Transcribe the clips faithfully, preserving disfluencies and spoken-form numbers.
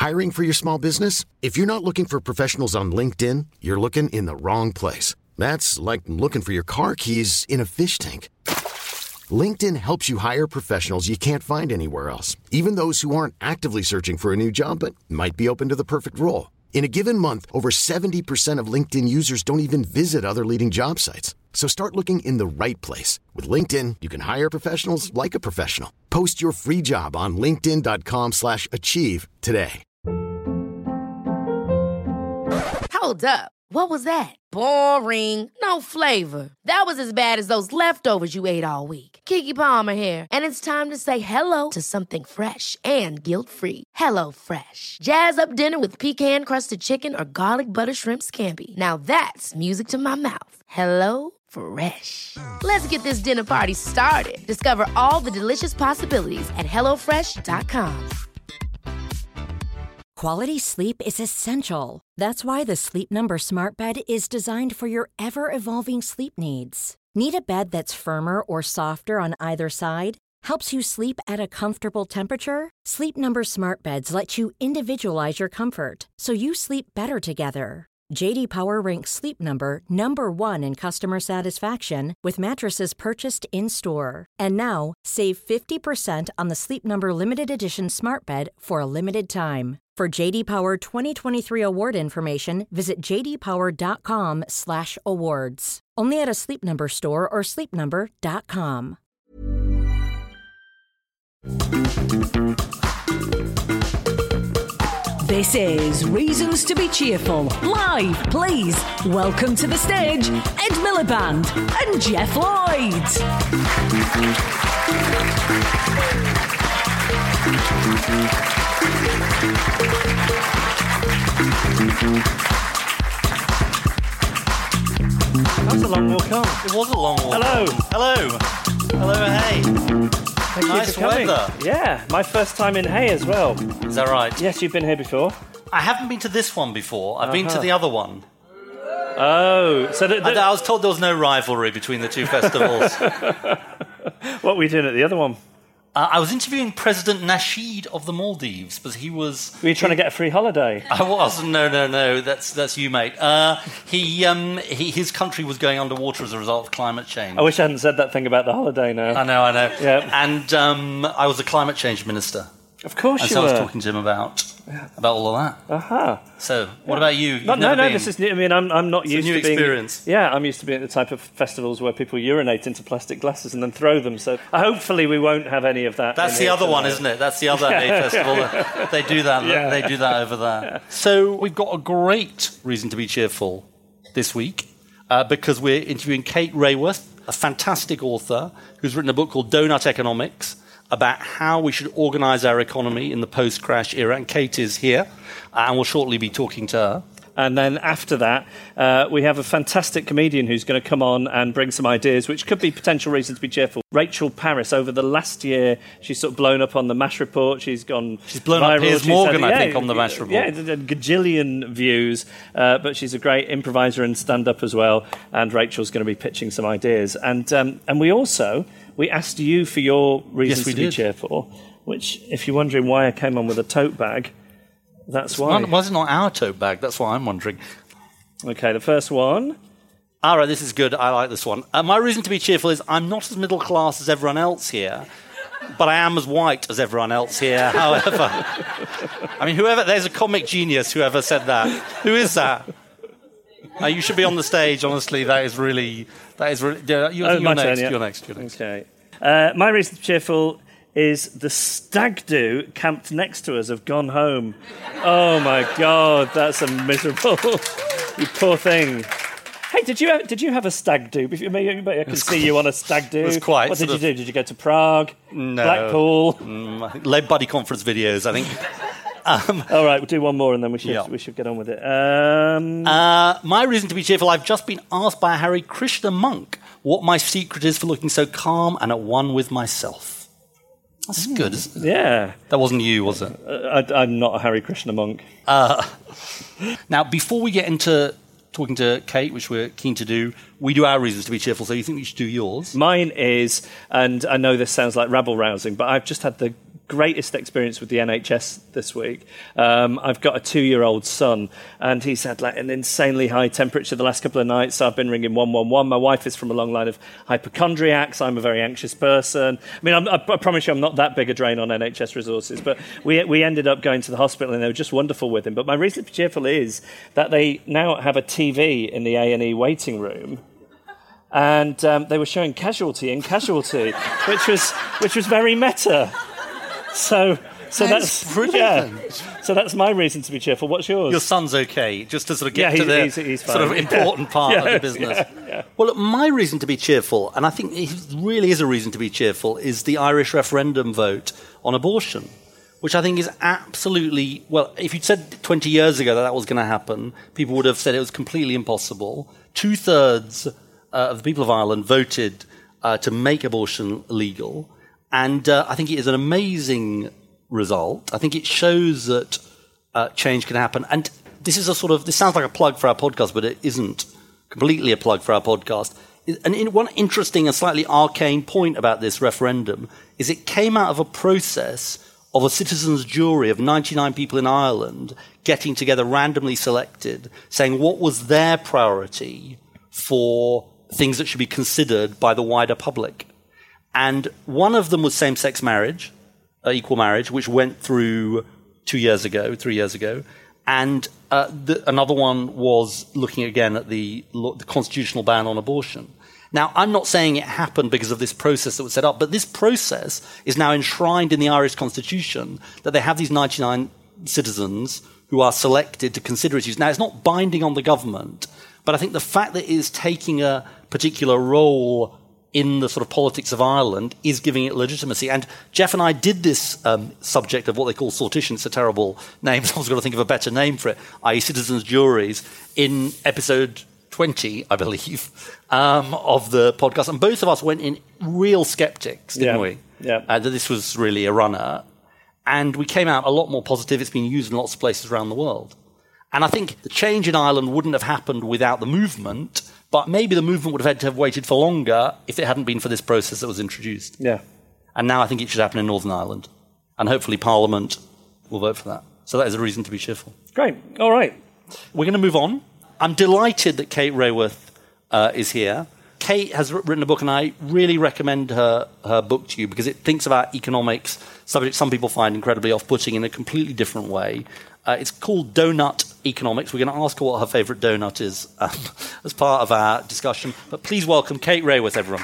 Hiring for your small business? If you're not looking for professionals on LinkedIn, you're looking in the wrong place. That's like looking for your car keys in a fish tank. LinkedIn helps you hire professionals you can't find anywhere else, even those who aren't actively searching for a new job but might be open to the perfect role. In a given month, over seventy percent of LinkedIn users don't even visit other leading job sites. So start looking in the right place. With LinkedIn, you can hire professionals like a professional. Post your free job on linkedin.com slash achieve today. Hold up. What was that? Boring. No flavor. That was as bad as those leftovers you ate all week. Keke Palmer here, and it's time to say hello to something fresh and guilt-free. Hello Fresh. Jazz up dinner with pecan-crusted chicken or garlic butter shrimp scampi. Now that's music to my mouth. Hello Fresh. Let's get this dinner party started. Discover all the delicious possibilities at hello fresh dot com. Quality sleep is essential. That's why the Sleep Number Smart Bed is designed for your ever-evolving sleep needs. Need a bed that's firmer or softer on either side? Helps you sleep at a comfortable temperature? Sleep Number Smart Beds let you individualize your comfort, so you sleep better together. J D Power ranks Sleep Number number one in customer satisfaction with mattresses purchased in-store. And now, save fifty percent on the Sleep Number Limited Edition Smart Bed for a limited time. For J D Power twenty twenty-three award information, visit j d power dot com slash awards. Only at a Sleep Number store or sleep number dot com. This is Reasons to be Cheerful. Live, please, welcome to the stage, Ed Miliband and Jeff Lloyd. That's a long walk on. It was a long walk. Hello. Hello. Hello, hey. Thank nice you for coming. weather. Yeah, my first time in Hay as well. Is that right? Yes, you've been here before. I haven't been to this one before. I've uh-huh. been to the other one. Oh, so the, the... I, I was told there was no rivalry between the two festivals. What were you doing at the other one? Uh, I was interviewing President Nasheed of the Maldives, but he was... Were you trying to get a free holiday? I was. No, no, no. That's that's you, mate. Uh, he, um, he, his country was going underwater as a result of climate change. I wish I hadn't said that thing about the holiday now. I know, I know. Yeah. And um, I was a climate change minister. Of course and you so were. I was talking to him about about all of that. Aha. Uh-huh. So, what about you? No, no, no. This is new. I mean, I'm I'm not it's used a new to being. experience. Yeah, I'm used to being at the type of festivals where people urinate into plastic glasses and then throw them. So, hopefully, we won't have any of that. That's the other tonight. one, isn't it? That's the other Hay festival. They do that. Yeah. They do that over there. Yeah. So, we've got a great reason to be cheerful this week uh, because we're interviewing Kate Raworth, a fantastic author who's written a book called Donut Economics, about how we should organise our economy in the post-crash era. And Kate is here, and we'll shortly be talking to her. And then after that, uh, we have a fantastic comedian who's going to come on and bring some ideas, which could be potential reasons to be cheerful. Rachel Parris, over the last year, she's sort of blown up on the MASH report. She's gone She's blown viral. up Piers She's Morgan, had, I yeah, think, on the MASH report. Yeah, a gajillion views, uh, but she's a great improviser and stand-up as well, and Rachel's going to be pitching some ideas. And um, and we also, we asked you for your reasons yes, we to did. be cheerful, which, if you're wondering why I came on with a tote bag, that's why. Why is it not our tote bag? That's what I'm wondering. Okay, the first one. All right, this is good. I like this one. Uh, my reason to be cheerful is I'm not as middle class as everyone else here, but I am as white as everyone else here, however. I mean, whoever, there's a comic genius, whoever said that. Who is that? Uh, you should be on the stage, honestly. That is really... That is really yeah, you, oh, you're, my next, turn, yeah. you're next. You're next. Okay. Uh, my reason to be cheerful is the stag do camped next to us have gone home. Oh, my God, that's a miserable... You poor thing. Hey, did you have, did you have a stag do? I can see you on a stag do. It was quite. What did you of, do? Did you go to Prague? No. Blackpool? Mm, Lead Buddy conference videos, I think. um, All right, we'll do one more and then we should yeah. we should get on with it. Um, uh, my reason to be cheerful, I've just been asked by a Hare Krishna monk what my secret is for looking so calm and at one with myself. That's mm. good, isn't it? Yeah. That wasn't you, was it? Uh, I, I'm not a Hare Krishna monk. Uh, now, before we get into talking to Kate, which we're keen to do, we do our reasons to be cheerful, so you think we should do yours? Mine is, and I know this sounds like rabble-rousing, but I've just had the greatest experience with the N H S this week. Um, I've got a two-year-old son, and he's had like an insanely high temperature the last couple of nights, so I've been ringing one one one. My wife is from a long line of hypochondriacs. I'm a very anxious person. I mean, I'm, I, I promise you I'm not that big a drain on N H S resources, but we we ended up going to the hospital, and they were just wonderful with him. But my reason to be cheerful is that they now have a T V in the A and E waiting room, and um, they were showing Casualty in Casualty, which was which was very meta. So, so that's, that's brilliant. Yeah. So that's my reason to be cheerful. What's yours? Your son's okay, just to sort of get yeah, to the he's, he's sort of important part yeah, of the business. Yeah, yeah. Well, look, my reason to be cheerful, and I think it really is a reason to be cheerful, is the Irish referendum vote on abortion, which I think is absolutely, well, if you'd said twenty years ago that that was going to happen, people would have said it was completely impossible. Two-thirds uh, of the people of Ireland voted uh, to make abortion legal. And uh, I think it is an amazing result. I think it shows that uh, change can happen. And this is a sort of, this sounds like a plug for our podcast, but it isn't completely a plug for our podcast. And in one interesting and slightly arcane point about this referendum is it came out of a process of a citizens' jury of ninety-nine people in Ireland getting together, randomly selected, saying what was their priority for things that should be considered by the wider public. And one of them was same-sex marriage, uh, equal marriage, which went through two years ago, three years ago. And uh, the, another one was looking again at the, the constitutional ban on abortion. Now, I'm not saying it happened because of this process that was set up, but this process is now enshrined in the Irish constitution, that they have these ninety-nine citizens who are selected to consider issues. Now, it's not binding on the government, but I think the fact that it is taking a particular role in the sort of politics of Ireland is giving it legitimacy. And Jeff and I did this um, subject of what they call sortition. It's a terrible name. I was going to think of a better name for it, that is citizens' juries, in episode twenty, I believe, um, of the podcast. And both of us went in real skeptics, didn't yeah. we? Yeah. Uh, that this was really a runner. And we came out a lot more positive. It's been used in lots of places around the world. And I think the change in Ireland wouldn't have happened without the movement, but maybe the movement would have had to have waited for longer if it hadn't been for this process that was introduced. Yeah. And now I think it should happen in Northern Ireland. And hopefully Parliament will vote for that. So that is a reason to be cheerful. Great. All right. We're going to move on. I'm delighted that Kate Raworth uh, is here. Kate has written a book, and I really recommend her, her book to you because it thinks about economics, subjects some people find incredibly off-putting, in a completely different way. Uh, it's called Donut Economics. We're going to ask her what her favourite donut is um, as part of our discussion. But please welcome Kate Raworth, everyone.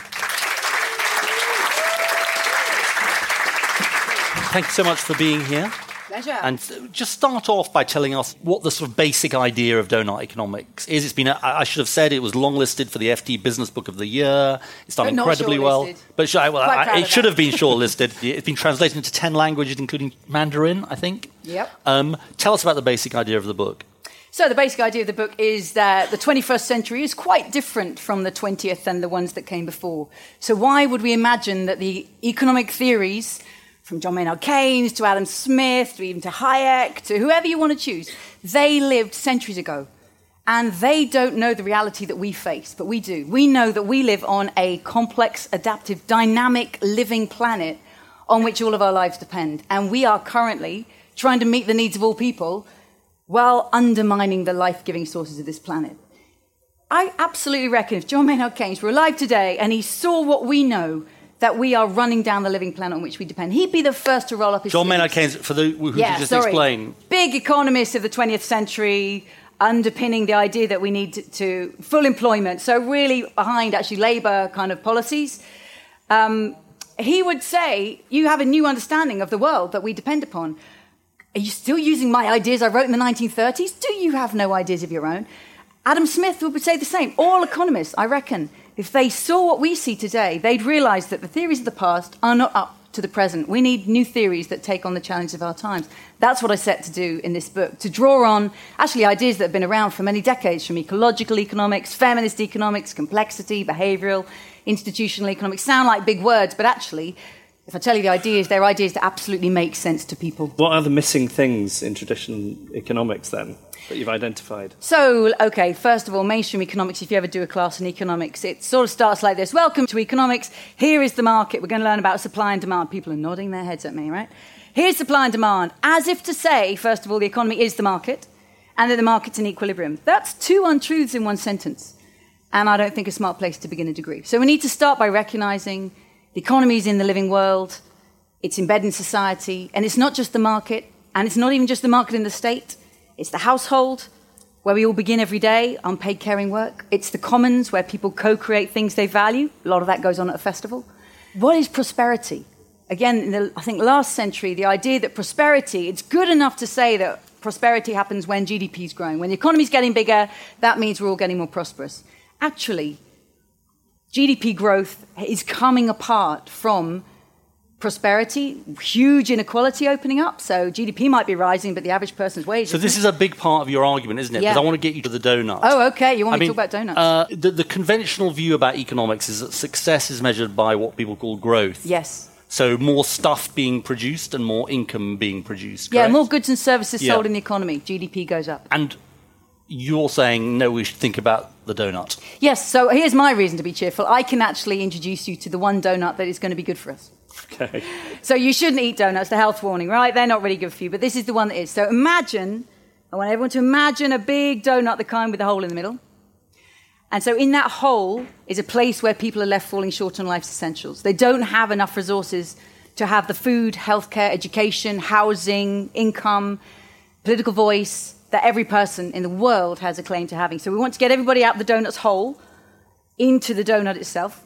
Thank you so much for being here. Pleasure. And just start off by telling us what the sort of basic idea of donut economics is. It's been, a, I should have said, it was longlisted for the F T Business Book of the Year. It's done But not incredibly well. shortlisted. But sh- well, Quite I, proud it of should that. have been shortlisted. It's been translated into ten languages, including Mandarin, I think. Yep. Um, tell us about the basic idea of the book. So the basic idea of the book is that the twenty-first century is quite different from the twentieth and the ones that came before. So why would we imagine that the economic theories, from John Maynard Keynes to Adam Smith, to even to Hayek, to whoever you want to choose, they lived centuries ago. And they don't know the reality that we face, but we do. We know that we live on a complex, adaptive, dynamic, living planet on which all of our lives depend. And we are currently trying to meet the needs of all people while undermining the life-giving sources of this planet. I absolutely reckon if John Maynard Keynes were alive today and he saw what we know, that we are running down the living planet on which we depend, he'd be the first to roll up his John sleeves. Maynard Keynes, for the who yeah, you just sorry. explain. Big economist of the twentieth century, underpinning the idea that we need to, to full employment, so really behind actually Labour kind of policies. Um, he would say, you have a new understanding of the world that we depend upon. Are you still using my ideas I wrote in the nineteen thirties? Do you have no ideas of your own? Adam Smith would say the same. All economists, I reckon, if they saw what we see today, they'd realise that the theories of the past are not up to the present. We need new theories that take on the challenges of our times. That's what I set to do in this book, to draw on actually ideas that have been around for many decades, from ecological economics, feminist economics, complexity, behavioural, institutional economics. Sound like big words, but actually if I tell you the ideas, they're ideas that absolutely make sense to people. What are the missing things in traditional economics, then, that you've identified? So, OK, first of all, mainstream economics, if you ever do a class in economics, it sort of starts like this. Welcome to economics. Here is the market. We're going to learn about supply and demand. People are nodding their heads at me, right? Here's supply and demand, as if to say, first of all, the economy is the market, and that the market's in equilibrium. That's two untruths in one sentence, and I don't think a smart place to begin a degree. So we need to start by recognizing the economy is in the living world, it's embedded in society, and it's not just the market, and it's not even just the market in the state, it's the household, where we all begin every day, unpaid caring work. It's the commons, where people co-create things they value. A lot of that goes on at a festival. What is prosperity? Again, in the, I think last century, the idea that prosperity, it's good enough to say that prosperity happens when G D P is growing. When the economy's getting bigger, that means we're all getting more prosperous. Actually, G D P growth is coming apart from prosperity, huge inequality opening up. So G D P might be rising, but the average person's wage. So this is a big part of your argument, isn't it? Yeah. Because I want to get you to the donut. Oh, OK. You want I me mean, to talk about donuts? Uh, the, the conventional view about economics is that success is measured by what people call growth. Yes. So more stuff being produced and more income being produced. Yeah, correct? more goods and services Yeah. sold in the economy. G D P goes up. And you're saying, no, we should think about the donut. Yes, so here's my reason to be cheerful. I can actually introduce you to the one donut that is going to be good for us. Okay. So you shouldn't eat donuts, the health warning, right? They're not really good for you, but this is the one that is. So imagine, I want everyone to imagine a big donut, the kind with a hole in the middle. And so in that hole is a place where people are left falling short on life's essentials. They don't have enough resources to have the food, healthcare, education, housing, income, political voice that every person in the world has a claim to having. So we want to get everybody out of the donut's hole into the donut itself.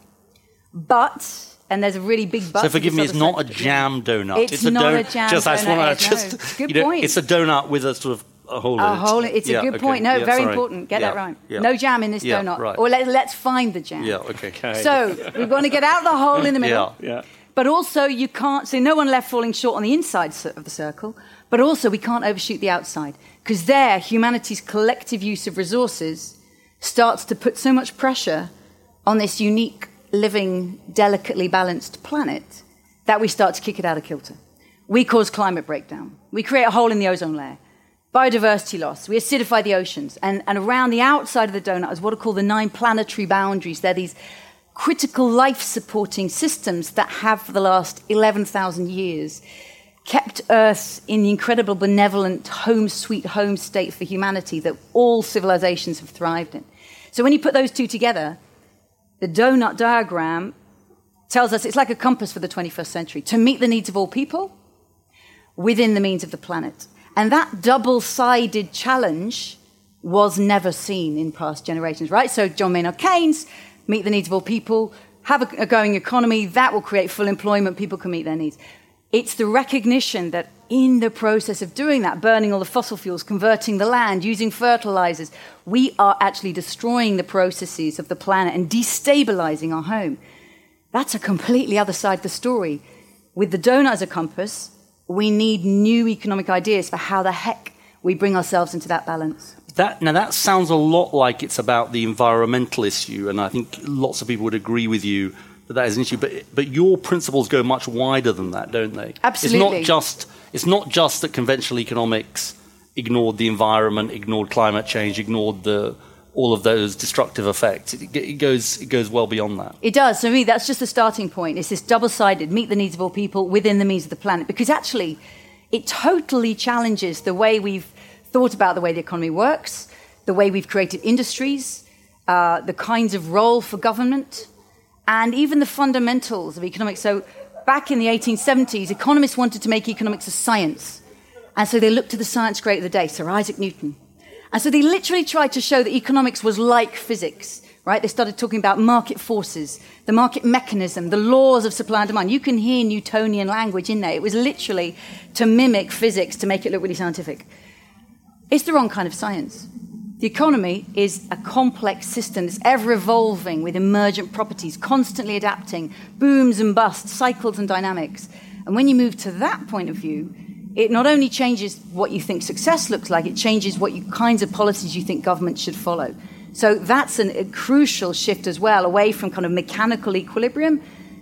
But, and there's a really big but. So forgive me, it's not a jam donut. It's, it's a not don- a jam just, donut. I just want no, to just, it's a good you know, point. It's a donut with a sort of a hole in a it. hole. It's yeah, a good okay. point. No, yeah, very sorry. important. Get yeah, that right. yeah. No jam in this yeah, donut. Right. Or let, let's find the jam. Yeah, okay. okay. So we want to get out the hole in the middle. Yeah. Yeah. But also you can't, so no one left falling short on the inside of the circle, but also we can't overshoot the outside. Because there, humanity's collective use of resources starts to put so much pressure on this unique, living, delicately balanced planet that we start to kick it out of kilter. We cause climate breakdown. We create a hole in the ozone layer. Biodiversity loss. We acidify the oceans. And, and around the outside of the donut is what are called the nine planetary boundaries. They're these critical life-supporting systems that have, for the last eleven thousand years, kept Earth in the incredible benevolent home sweet home state for humanity that all civilizations have thrived in. So when you put those two together, the donut diagram tells us it's like a compass for the twenty-first century, to meet the needs of all people within the means of the planet. And that double-sided challenge was never seen in past generations, right? So John Maynard Keynes, meet the needs of all people, have a, a going economy, that will create full employment, people can meet their needs. It's the recognition that in the process of doing that, burning all the fossil fuels, converting the land, using fertilizers, we are actually destroying the processes of the planet and destabilizing our home. That's a completely other side of the story. With the donut as a compass, we need new economic ideas for how the heck we bring ourselves into that balance. That, now, that sounds a lot like it's about the environmental issue, and I think lots of people would agree with you that that is an issue. But, but your principles go much wider than that, don't they? Absolutely. It's not just, it's not just that conventional economics ignored the environment, ignored climate change, ignored the, all of those destructive effects. It, it, goes, it goes well beyond that. It does. So, for me, that's just the starting point. It's this double-sided, meet the needs of all people within the means of the planet. Because actually, it totally challenges the way we've thought about the way the economy works, the way we've created industries, uh, the kinds of role for government, and even the fundamentals of economics. So back in the eighteen seventies, economists wanted to make economics a science. And so they looked to the science great of the day, Sir Isaac Newton. And so they literally tried to show that economics was like physics, right? They started talking about market forces, the market mechanism, the laws of supply and demand. You can hear Newtonian language in there. It was literally to mimic physics, to make it look really scientific. It's the wrong kind of science. The economy is a complex system that's ever-evolving with emergent properties, constantly adapting, booms and busts, cycles and dynamics. And when you move to that point of view, it not only changes what you think success looks like, it changes what you, kinds of policies you think government should follow. So that's an, a crucial shift as well, away from kind of mechanical equilibrium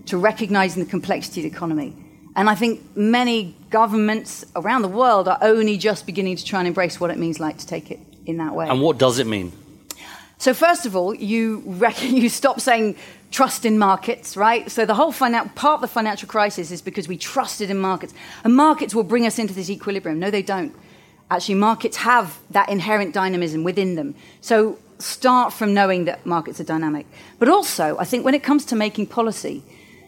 to recognizing the complexity of the economy. And I think many governments around the world are only just beginning to try and embrace what it means like to take it in that way. And what does it mean? So first of all, you reckon, you stop saying trust in markets, right? So the whole finan- part of the financial crisis is because we trusted in markets. And markets will bring us into this equilibrium. No, they don't. Actually, markets have that inherent dynamism within them. So start from knowing that markets are dynamic. But also, I think when it comes to making policy,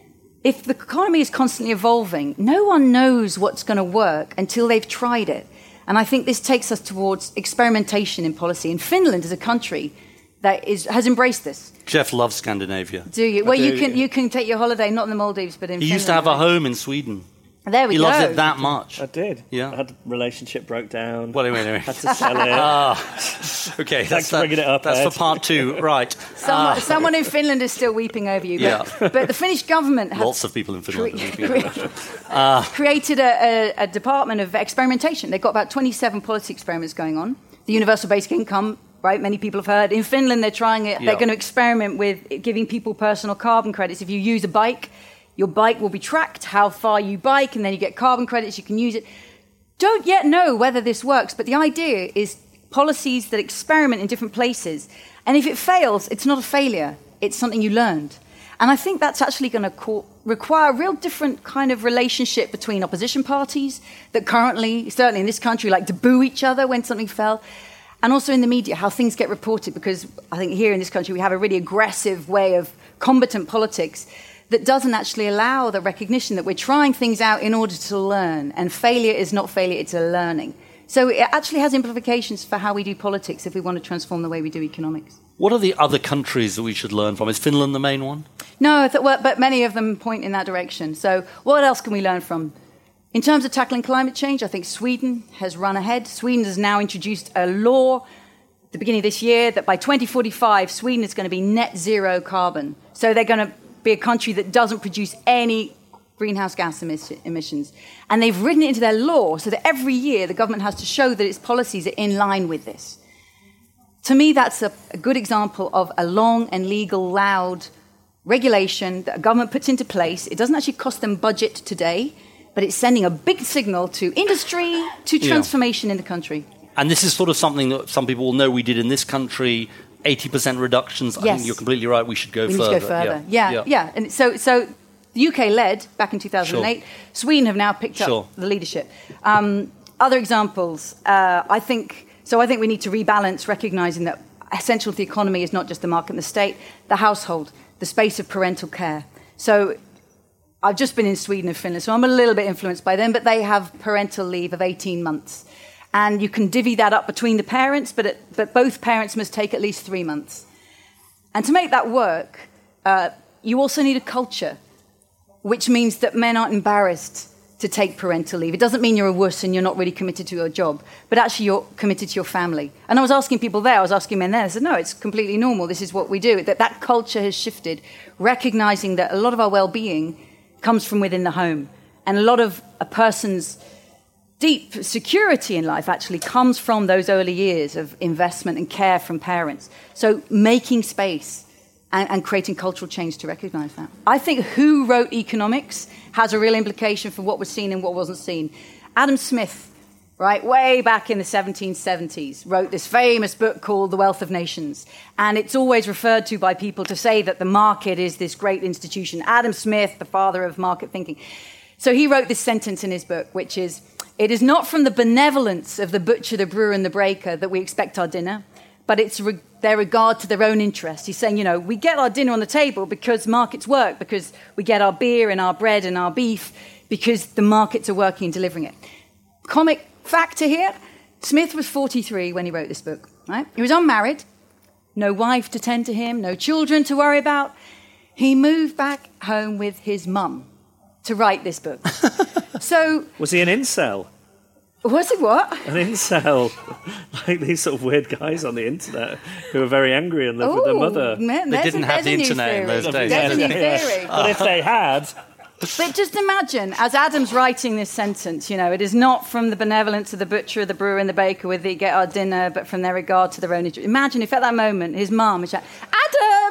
if the economy is constantly evolving, no one knows what's going to work until they've tried it. And I think this takes us towards experimentation in policy. And Finland is a country that is, has embraced this. Jeff loves Scandinavia. Do you? Well, do, you can yeah. you can take your holiday, not in the Maldives, but in He Finland. used to have a home in Sweden. There we he go. loves it that much. I did. Yeah. I had a relationship broke down. Well, anyway, anyway. Had to sell it. Ah, okay. That's, for bringing it up, that's Ed. for part two. Right. Someone, Ah, someone in Finland is still weeping over you. But, Yeah. but the Finnish government has lots of people in Finland. are weeping cre- about it. created a, a, a department of experimentation. They've got about twenty-seven policy experiments going on. The universal basic income, right? Many people have heard. In Finland, they're trying it. Yeah. They're going to experiment with giving people personal carbon credits. If you use a bike, your bike will be tracked, how far you bike, and then you get carbon credits. You can use it. Don't yet know whether this works, but the idea is policies that experiment in different places. And if it fails, it's not a failure. It's something you learned. And I think that's actually going to co- require a real different kind of relationship between opposition parties that currently, certainly in this country, like to boo each other when something fell, and also in the media, how things get reported, because I think here in this country we have a really aggressive way of combatant politics that doesn't actually allow the recognition that we're trying things out in order to learn, and failure is not failure, it's a learning. So it actually has implications for how we do politics if we want to transform the way we do economics. What are the other countries that we should learn from? Is Finland the main one? No, I th- well, but many of them point in that direction. So what else can we learn from? In terms of tackling climate change, I think Sweden has run ahead. Sweden has now introduced a law at the beginning of this year that by twenty forty-five, Sweden is going to be net zero carbon. So they're going to be a country that doesn't produce any greenhouse gas emis- emissions. And they've written it into their law so that every year the government has to show that its policies are in line with this. To me, that's a, a good example of a long and legal, loud regulation that a government puts into place. It doesn't actually cost them budget today, but it's sending a big signal to industry, to transformation yeah. in the country. And this is sort of something that some people will know we did in this country, eighty percent reductions. I yes. think you're completely right, we should go we further. We need to go further, yeah. Yeah, yeah. yeah. And so, so the U K led back in two thousand eight. Sure. Sweden have now picked sure. up the leadership. Um, other examples, uh, I think... So I think we need to rebalance, recognising that essential to the economy is not just the market and the state, the household, the space of parental care. So I've just been in Sweden and Finland, so I'm a little bit influenced by them, but they have parental leave of eighteen months. And you can divvy that up between the parents, but, it, but both parents must take at least three months. And to make that work, uh, you also need a culture, which means that men aren't embarrassed to take parental leave. It doesn't mean you're a wuss and you're not really committed to your job, but actually you're committed to your family. And I was asking people there, I was asking men there, I said, no, it's completely normal, this is what we do. That that culture has shifted, recognizing that a lot of our well-being comes from within the home. And a lot of a person's deep security in life actually comes from those early years of investment and care from parents. So making space and, and creating cultural change to recognize that. I think who wrote economics has a real implication for what was seen and what wasn't seen. Adam Smith, right, way back in the seventeen seventies, wrote this famous book called The Wealth of Nations. And it's always referred to by people to say that the market is this great institution. Adam Smith, the father of market thinking. So he wrote this sentence in his book, which is, "It is not from the benevolence of the butcher, the brewer, and the baker that we expect our dinner, but it's re- their regard to their own interest." He's saying, you know, we get our dinner on the table because markets work, because we get our beer and our bread and our beef, because the markets are working and delivering it. Comic factor here, Smith was forty-three when he wrote this book, right? He was unmarried, no wife to tend to him, no children to worry about. He moved back home with his mum to write this book. So... Was he an incel? Was he what? An incel. Like these sort of weird guys on the internet who are very angry and live Ooh, with their mother. Man, they didn't a, have the internet in those days. There's a new Yeah. theory. But if they had... But just imagine, as Adam's writing this sentence, you know, it is not from the benevolence of the butcher, the brewer, and the baker where they get our dinner, but from their regard to their own interest. Imagine if at that moment his mum is like, Adam,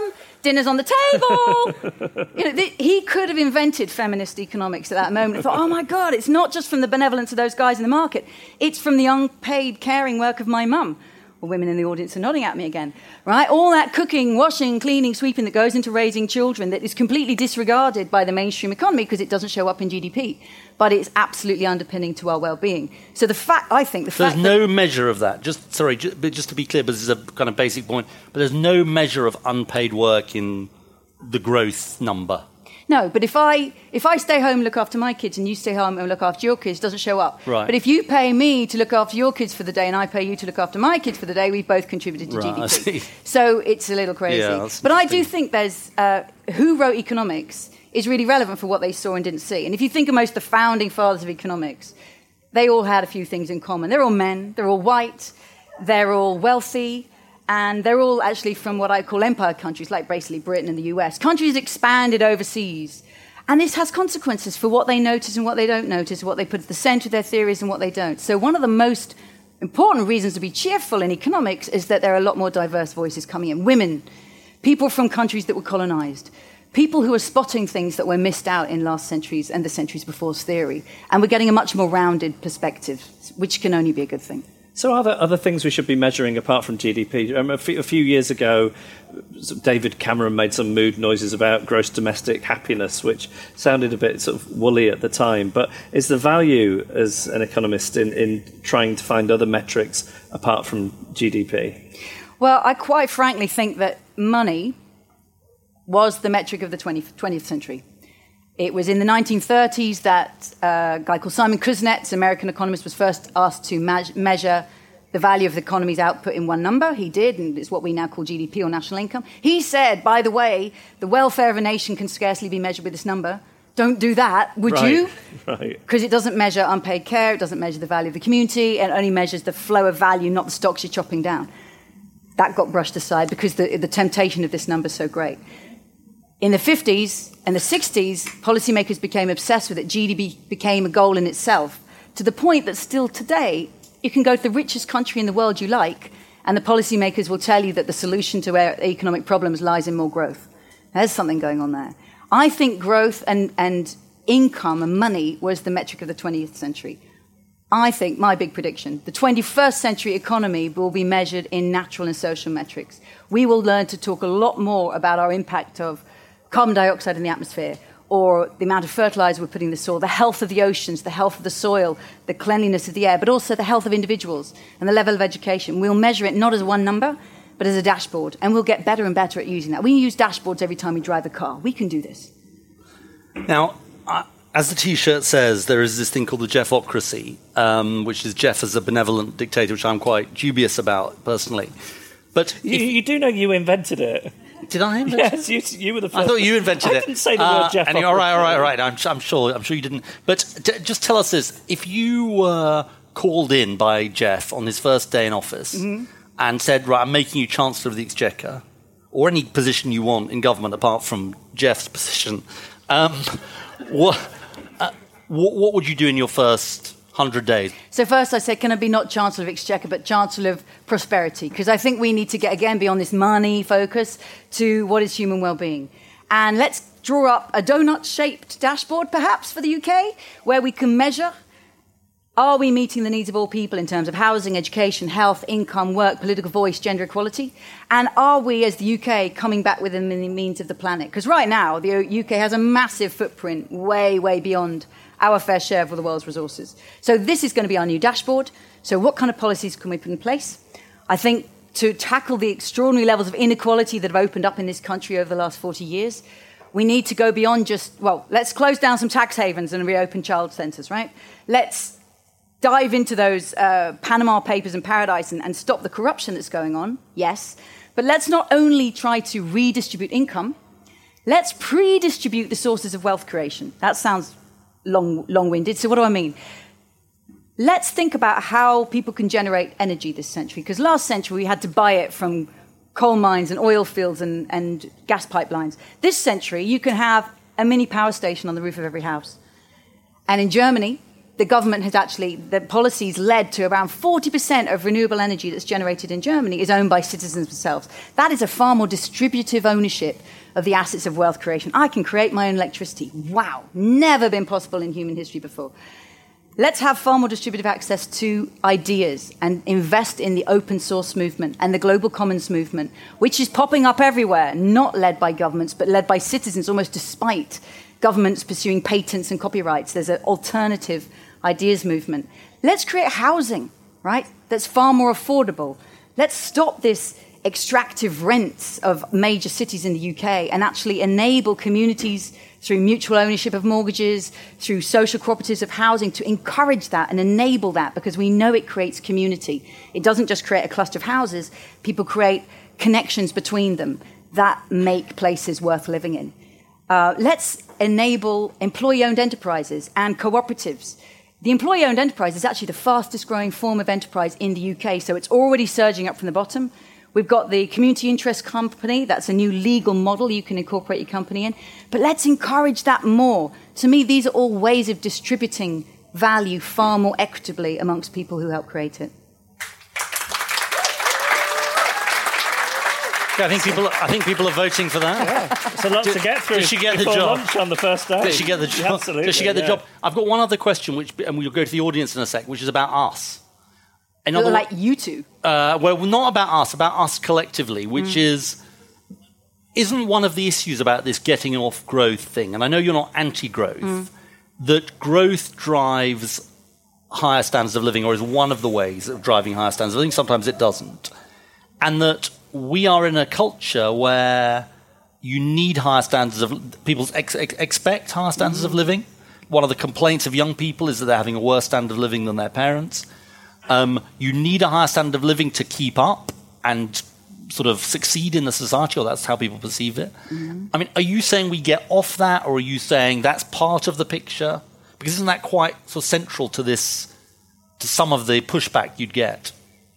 dinner's on the table. you know, th- he could have invented feminist economics at that moment and thought, oh my God, it's not just from the benevolence of those guys in the market. It's from the unpaid caring work of my mum. Well, women in the audience are nodding at me again, right? All that cooking, washing, cleaning, sweeping that goes into raising children that is completely disregarded by the mainstream economy because it doesn't show up in G D P. But it's absolutely underpinning to our well-being. So the fact, I think, the there's fact no that measure of that. Just sorry, just, but just to be clear, but this is a kind of basic point. But there's no measure of unpaid work in the growth number. No, but if I if I stay home and look after my kids and you stay home and look after your kids, it doesn't show up. Right. But if you pay me to look after your kids for the day and I pay you to look after my kids for the day, we've both contributed to Right, G D P. I see. So it's a little crazy. Yeah, that's but I interesting. do think there's uh, who wrote economics is really relevant for what they saw and didn't see. And if you think of most of the founding fathers of economics, they all had a few things in common. They're all men, they're all white, they're all wealthy, and they're all actually from what I call empire countries, like basically Britain and the U S. Countries expanded overseas. And this has consequences for what they notice and what they don't notice, what they put at the center of their theories and what they don't. So one of the most important reasons to be cheerful in economics is that there are a lot more diverse voices coming in. Women, people from countries that were colonized, people who are spotting things that were missed out in last centuries and the centuries before's theory. And we're getting a much more rounded perspective, which can only be a good thing. So are there other things we should be measuring apart from G D P? Um, a, few, a few years ago, David Cameron made some mood noises about gross domestic happiness, which sounded a bit sort of woolly at the time. But is the value, as an economist, in, in trying to find other metrics apart from G D P? Well, I quite frankly think that money was the metric of the twentieth century. It was in the nineteen thirties that uh, a guy called Simon Kuznets, American economist, was first asked to me- measure the value of the economy's output in one number. He did, and it's what we now call G D P or national income. He said, by the way, the welfare of a nation can scarcely be measured with this number. Don't do that, would Right, you? right. Because it doesn't measure unpaid care, it doesn't measure the value of the community, it only measures the flow of value, not the stocks you're chopping down. That got brushed aside because the, the temptation of this number is so great. In the fifties and the sixties, policymakers became obsessed with it. G D P became a goal in itself, to the point that still today, you can go to the richest country in the world you like, and the policymakers will tell you that the solution to our economic problems lies in more growth. There's something going on there. I think growth and, and income and money was the metric of the twentieth century. I think, my big prediction, the twenty-first century economy will be measured in natural and social metrics. We will learn to talk a lot more about our impact of carbon dioxide in the atmosphere, or the amount of fertilizer we're putting in the soil, the health of the oceans, the health of the soil, the cleanliness of the air, but also the health of individuals and the level of education. We'll measure it not as one number, but as a dashboard, and we'll get better and better at using that. We use dashboards every time we drive a car. We can do this. Now, uh, as the T-shirt says, there is this thing called the Jeffocracy, um, which is Jeff as a benevolent dictator, which I'm quite dubious about, personally. But You, if, you do know you invented it. did I invent Yes, you, you were the first. I thought you invented I it. I didn't say the Uh, word Jeff. and you- all right, all right, all right. I'm, I'm sure. I'm sure you didn't. But d- just tell us this: if you were called in by Jeff on his first day in office Mm-hmm. and said, "Right, I'm making you Chancellor of the Exchequer," or any position you want in government apart from Jeff's position, um, what, uh, what what would you do in your first hundred days? So first I said, can I be not Chancellor of Exchequer, but Chancellor of Prosperity? Because I think we need to get, again, beyond this money focus to what is human well-being. And let's draw up a donut-shaped dashboard, perhaps, for the U K, where we can measure, are we meeting the needs of all people in terms of housing, education, health, income, work, political voice, gender equality? And are we, as the U K, coming back within the means of the planet? Because right now, the U K has a massive footprint way, way beyond our fair share of the world's resources. So this is going to be our new dashboard. So what kind of policies can we put in place? I think to tackle the extraordinary levels of inequality that have opened up in this country over the last forty years, we need to go beyond just, well, let's close down some tax havens and reopen child centres, right? Let's dive into those uh, Panama Papers and Paradise and, and stop the corruption that's going on, yes. But let's not only try to redistribute income, let's pre-distribute the sources of wealth creation. That sounds long, long-winded, so what do I mean? Let's think about how people can generate energy this century, because last century we had to buy it from coal mines and oil fields and, and gas pipelines. This century you can have a mini power station on the roof of every house. And in Germany, the government has actually, the policies led to around forty percent of renewable energy that's generated in Germany is owned by citizens themselves. That is a far more distributive ownership of the assets of wealth creation. I can create my own electricity. Wow, never been possible in human history before. Let's have far more distributive access to ideas and invest in the open source movement and the global commons movement, which is popping up everywhere, not led by governments, but led by citizens, almost despite governments pursuing patents and copyrights. There's an alternative ideas movement. Let's create housing, right, that's far more affordable. Let's stop this extractive rents of major cities in the U K and actually enable communities through mutual ownership of mortgages, through social cooperatives of housing, to encourage that and enable that, because we know it creates community. It doesn't just create a cluster of houses. People create connections between them that make places worth living in. Uh, let's enable employee-owned enterprises and cooperatives. The employee-owned enterprise is actually the fastest growing form of enterprise in the U K, so it's already surging up from the bottom. We've got the community interest company. That's a new legal model you can incorporate your company in. But let's encourage that more. To me, these are all ways of distributing value far more equitably amongst people who help create it. Yeah, I think people. I think people are voting for that. Yeah. It's a lot Did, to get through. Does she get the before job lunch on the first day? Does she get the job? Absolutely. Does she get the yeah. job? I've got one other question, which, and we'll go to the audience in a sec, which is about us. In Well, other, like you two. Uh, well, not about us, about us collectively, which Mm. is, isn't one of the issues about this getting off growth thing, and I know you're not anti-growth, Mm. that growth drives higher standards of living, or is one of the ways of driving higher standards of living. Sometimes it doesn't. And that we are in a culture where you need higher standards of, people ex- ex- expect higher standards mm. of living. One of the complaints of young people is that they're having a worse standard of living than their parents. Um, you need a higher standard of living to keep up and sort of succeed in the society, or that's how people perceive it. Mm-hmm. I mean, are you saying we get off that, or are you saying that's part of the picture? Because isn't that quite sort of central to this, to some of the pushback you'd get?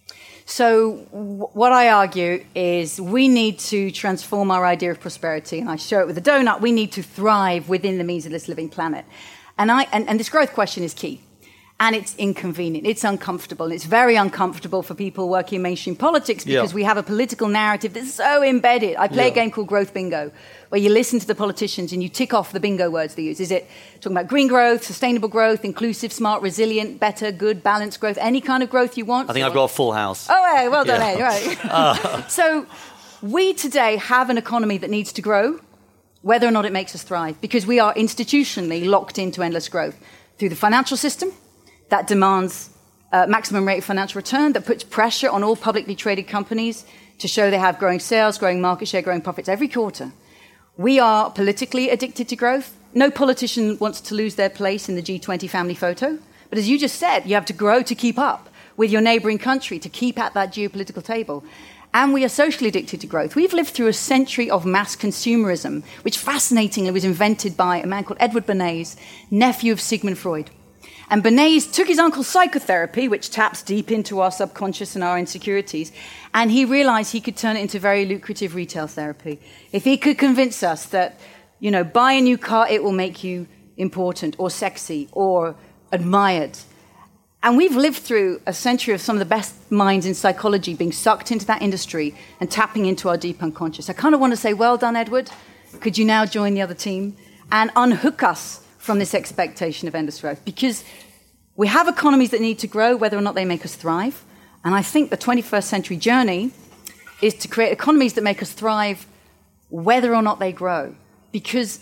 So w- what I argue is we need to transform our idea of prosperity, and I show it with a donut. We need to thrive within the means of this living planet. And, I, and, and this growth question is key. And it's inconvenient, it's uncomfortable, and it's very uncomfortable for people working in mainstream politics because yeah. we have a political narrative that's so embedded. I play yeah. a game called Growth Bingo, where you listen to the politicians and you tick off the bingo words they use. Is it talking about green growth, sustainable growth, inclusive, smart, resilient, better, good, balanced growth, any kind of growth you want? I think I've got a full house. Oh, hey, well done, yeah. hey, right. uh. So we today have an economy that needs to grow, whether or not it makes us thrive, because we are institutionally locked into endless growth through the financial system, that demands uh, maximum rate of financial return, that puts pressure on all publicly traded companies to show they have growing sales, growing market share, growing profits every quarter. We are politically addicted to growth. No politician wants to lose their place in the G twenty family photo. But as you just said, you have to grow to keep up with your neighboring country, to keep at that geopolitical table. And we are socially addicted to growth. We've lived through a century of mass consumerism, which fascinatingly was invented by a man called Edward Bernays, nephew of Sigmund Freud. And Bernays took his uncle's psychotherapy, which taps deep into our subconscious and our insecurities, and he realized he could turn it into very lucrative retail therapy. If he could convince us that, you know, buy a new car, it will make you important or sexy or admired. And we've lived through a century of some of the best minds in psychology being sucked into that industry and tapping into our deep unconscious. I kind of want to say, well done, Edward. Could you now join the other team and unhook us from this expectation of endless growth? Because we have economies that need to grow, whether or not they make us thrive. And I think the twenty-first century journey is to create economies that make us thrive, whether or not they grow. Because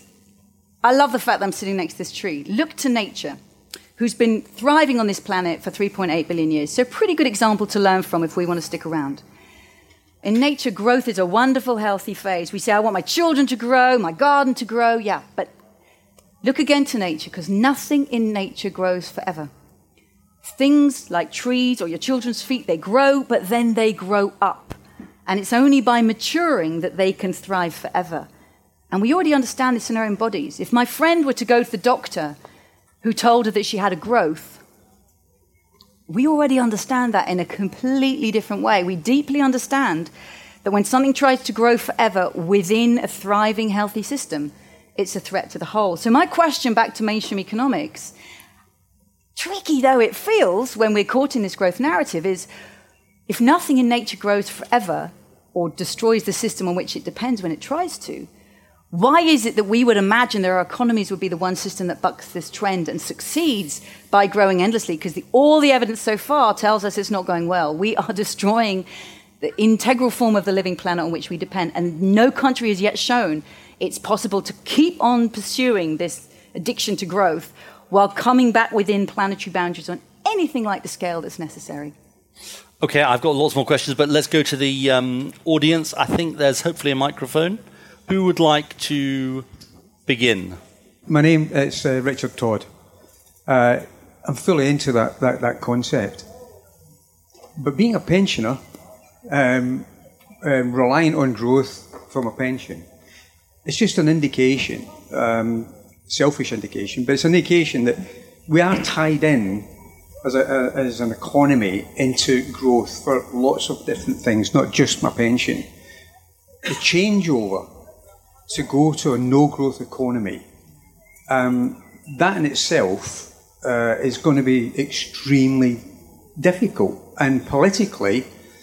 I love the fact that I'm sitting next to this tree. Look to nature, who's been thriving on this planet for three point eight billion years. So a pretty good example to learn from if we want to stick around. In nature, growth is a wonderful, healthy phase. We say, I want my children to grow, my garden to grow. Yeah, but look again to nature, because nothing in nature grows forever. Things like trees or your children's feet, they grow, but then they grow up. And it's only by maturing that they can thrive forever. And we already understand this in our own bodies. If my friend were to go to the doctor who told her that she had a growth, we already understand that in a completely different way. We deeply understand that when something tries to grow forever within a thriving, healthy system, it's a threat to the whole. So my question back to mainstream economics, tricky though it feels when we're caught in this growth narrative is, if nothing in nature grows forever or destroys the system on which it depends when it tries to, why is it that we would imagine that our economies would be the one system that bucks this trend and succeeds by growing endlessly? Because the, all the evidence so far tells us it's not going well. We are destroying the integral form of the living planet on which we depend, and no country has yet shown it's possible to keep on pursuing this addiction to growth while coming back within planetary boundaries on anything like the scale that's necessary. Okay, I've got lots more questions, but let's go to the um, audience. I think there's hopefully a microphone. Who would like to begin? My name is uh, Richard Todd. Uh, I'm fully into that, that, that concept. But being a pensioner, um, um, relying on growth from a pension, it's just an indication, um, selfish indication, but it's an indication that we are tied in as, a, as an economy into growth for lots of different things, not just my pension. The changeover to go to a no-growth economy, um, that in itself uh, is going to be extremely difficult. And politically,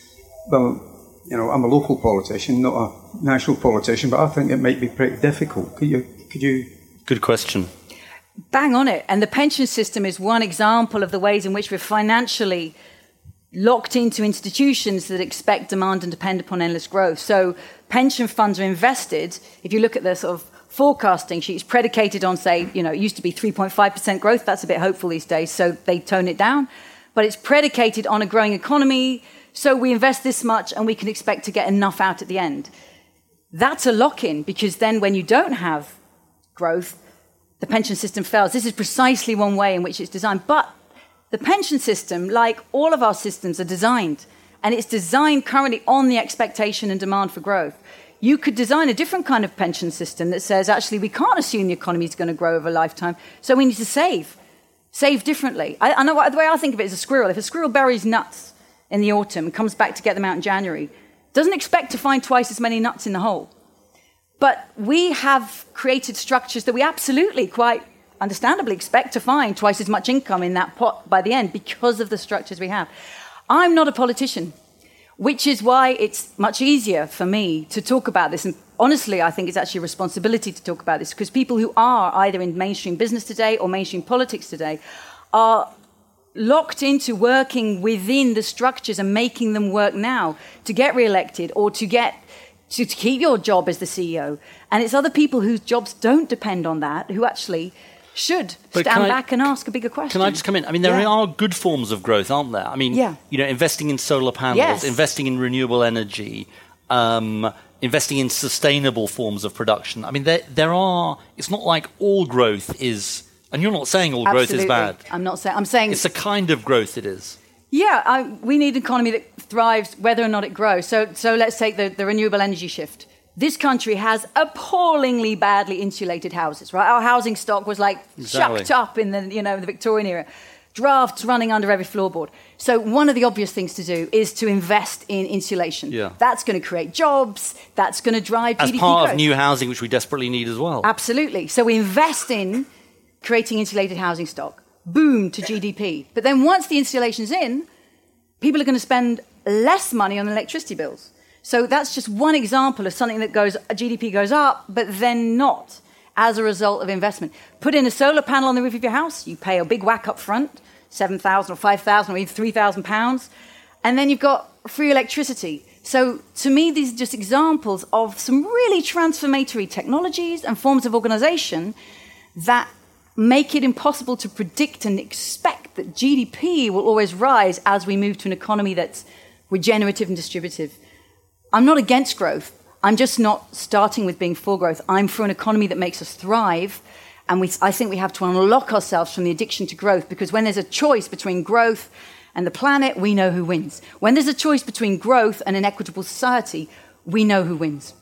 well, you know, I'm a local politician, not a national politician, but I think it might be pretty difficult. Could you? Could you? Good question. Bang on it. And the pension system is one example of the ways in which we're financially locked into institutions that expect demand and depend upon endless growth. So pension funds are invested, if you look at the sort of forecasting sheets, predicated on, say, you know, it used to be three point five percent growth. That's a bit hopeful these days, so they tone it down. But it's predicated on a growing economy, so we invest this much and we can expect to get enough out at the end. That's a lock-in, because then when you don't have growth, the pension system fails. This is precisely one way in which it's designed. But the pension system, like all of our systems, are designed, and it's designed currently on the expectation and demand for growth. You could design a different kind of pension system that says, actually, we can't assume the economy is going to grow over a lifetime, so we need to save. Save differently. I, I know what, the way I think of it is a squirrel. If a squirrel buries nuts in the autumn and comes back to get them out in January, doesn't expect to find twice as many nuts in the hole. But we have created structures that we absolutely, quite understandably, expect to find twice as much income in that pot by the end because of the structures we have. I'm not a politician, which is why it's much easier for me to talk about this. And honestly, I think it's actually a responsibility to talk about this, because people who are either in mainstream business today or mainstream politics today are locked into working within the structures and making them work now to get re-elected or to get to, to keep your job as the C E O. And it's other people whose jobs don't depend on that who actually should but stand I, back and ask a bigger question. Can I just come in? I mean, there yeah. are good forms of growth, aren't there? I mean, yeah. you know, investing in solar panels, yes. investing in renewable energy, um, investing in sustainable forms of production. I mean, there, there are, it's not like all growth is, and you're not saying all Absolutely. growth is bad. I'm not saying, I'm saying... It's the kind of growth it is. Yeah, I, we need an economy that thrives whether or not it grows. So, so let's take the, the renewable energy shift. This country has appallingly badly insulated houses, right? Our housing stock was like exactly. chucked up in the, you know, the Victorian era. Drafts running under every floorboard. So one of the obvious things to do is to invest in insulation. Yeah. That's going to create jobs. That's going to drive As G D P part growth. of new housing, which we desperately need as well. Absolutely. So we invest in creating insulated housing stock. Boom to G D P. But then once the insulation's in, people are going to spend less money on electricity bills. So that's just one example of something that goes, G D P goes up, but then not as a result of investment. Put in a solar panel on the roof of your house, you pay a big whack up front, seven thousand or five thousand or even three thousand pounds, and then you've got free electricity. So to me, these are just examples of some really transformatory technologies and forms of organization that make it impossible to predict and expect that G D P will always rise as we move to an economy that's regenerative and distributive. I'm not against growth. I'm just not starting with being for growth. I'm for an economy that makes us thrive. And we, I think we have to unlock ourselves from the addiction to growth, because when there's a choice between growth and the planet, we know who wins. When there's a choice between growth and an equitable society, we know who wins.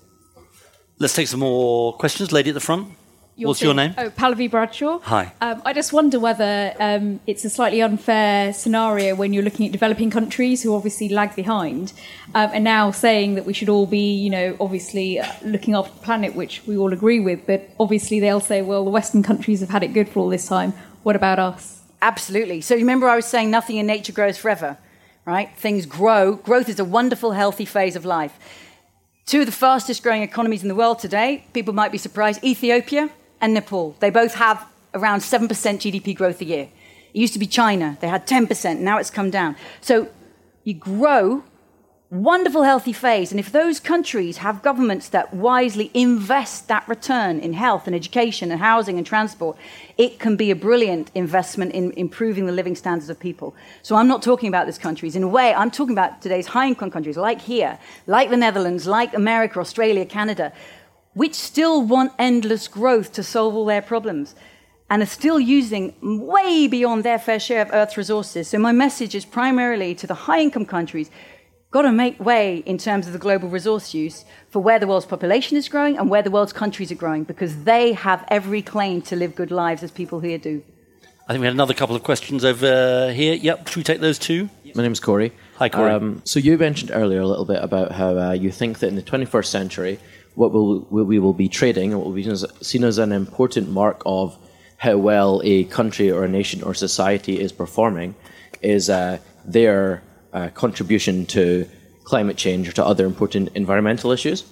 Let's take some more questions. Lady at the front. Your What's thing. your name? Oh, Pallavi Bradshaw. Hi. Um, I just wonder whether um, it's a slightly unfair scenario when you're looking at developing countries who obviously lag behind, um, and now saying that we should all be, you know, obviously uh, looking after the planet, which we all agree with, but obviously they'll say, well, the Western countries have had it good for all this time. What about us? Absolutely. So remember I was saying nothing in nature grows forever, right? Things grow. Growth is a wonderful, healthy phase of life. Two of the fastest growing economies in the world today, people might be surprised, Ethiopia and Nepal. They both have around seven percent G D P growth a year. It used to be China. They had ten percent. Now it's come down. So you grow, wonderful, healthy phase. And if those countries have governments that wisely invest that return in health and education and housing and transport, it can be a brilliant investment in improving the living standards of people. So I'm not talking about these countries. In a way, I'm talking about today's high-income countries like here, like the Netherlands, like America, Australia, Canada, which still want endless growth to solve all their problems and are still using way beyond their fair share of Earth's resources. So my message is primarily to the high-income countries, got to make way in terms of the global resource use for where the world's population is growing and where the world's countries are growing, because they have every claim to live good lives as people here do. I think we had another couple of questions over here. Yep, should we take those two? My name's Corey. Hi, Corey. Um, so you mentioned earlier a little bit about how uh, you think that in the twenty-first century, what will, we will be trading and what will be seen as an important mark of how well a country or a nation or society is performing is uh, their uh, contribution to climate change or to other important environmental issues.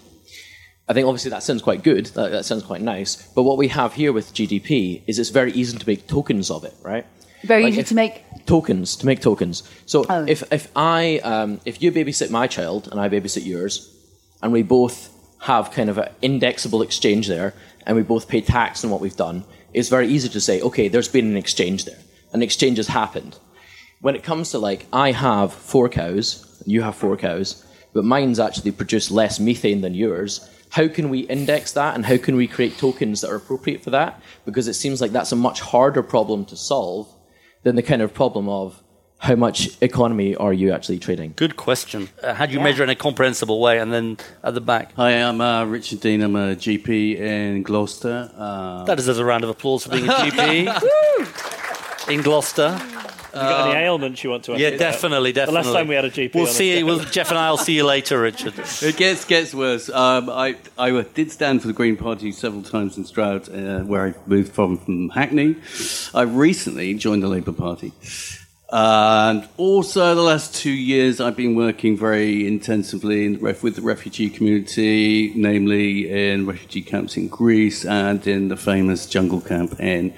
I think obviously that sounds quite good, that, that sounds quite nice, but what we have here with G D P is it's very easy to make tokens of it, right? Very like easy if, to make... Tokens, to make tokens. So oh. if, if I, um, if you babysit my child and I babysit yours, and we both have kind of an indexable exchange there, and we both pay tax on what we've done, it's very easy to say, okay, there's been an exchange there. An exchange has happened. When it comes to like, I have four cows, you have four cows, but mine's actually produced less methane than yours, how can we index that and how can we create tokens that are appropriate for that? Because it seems like that's a much harder problem to solve than the kind of problem of how much economy are you actually trading? Good question. Uh, how do you yeah. measure in a comprehensible way? And then at the back. Hi, I'm uh, Richard Dean. I'm a G P in Gloucester. Uh, that deserves a round of applause for being a G P in Gloucester. Have you got um, any ailments you want to ask? Yeah, definitely, about? definitely. The last time we had a G P We'll on see. We'll, Jeff and I will see you later, Richard. It gets gets worse. Um, I I did stand for the Green Party several times in Stroud, uh, where I moved from from Hackney. I recently joined the Labour Party. And also, the last two years, I've been working very intensively in the ref- with the refugee community, namely in refugee camps in Greece and in the famous jungle camp in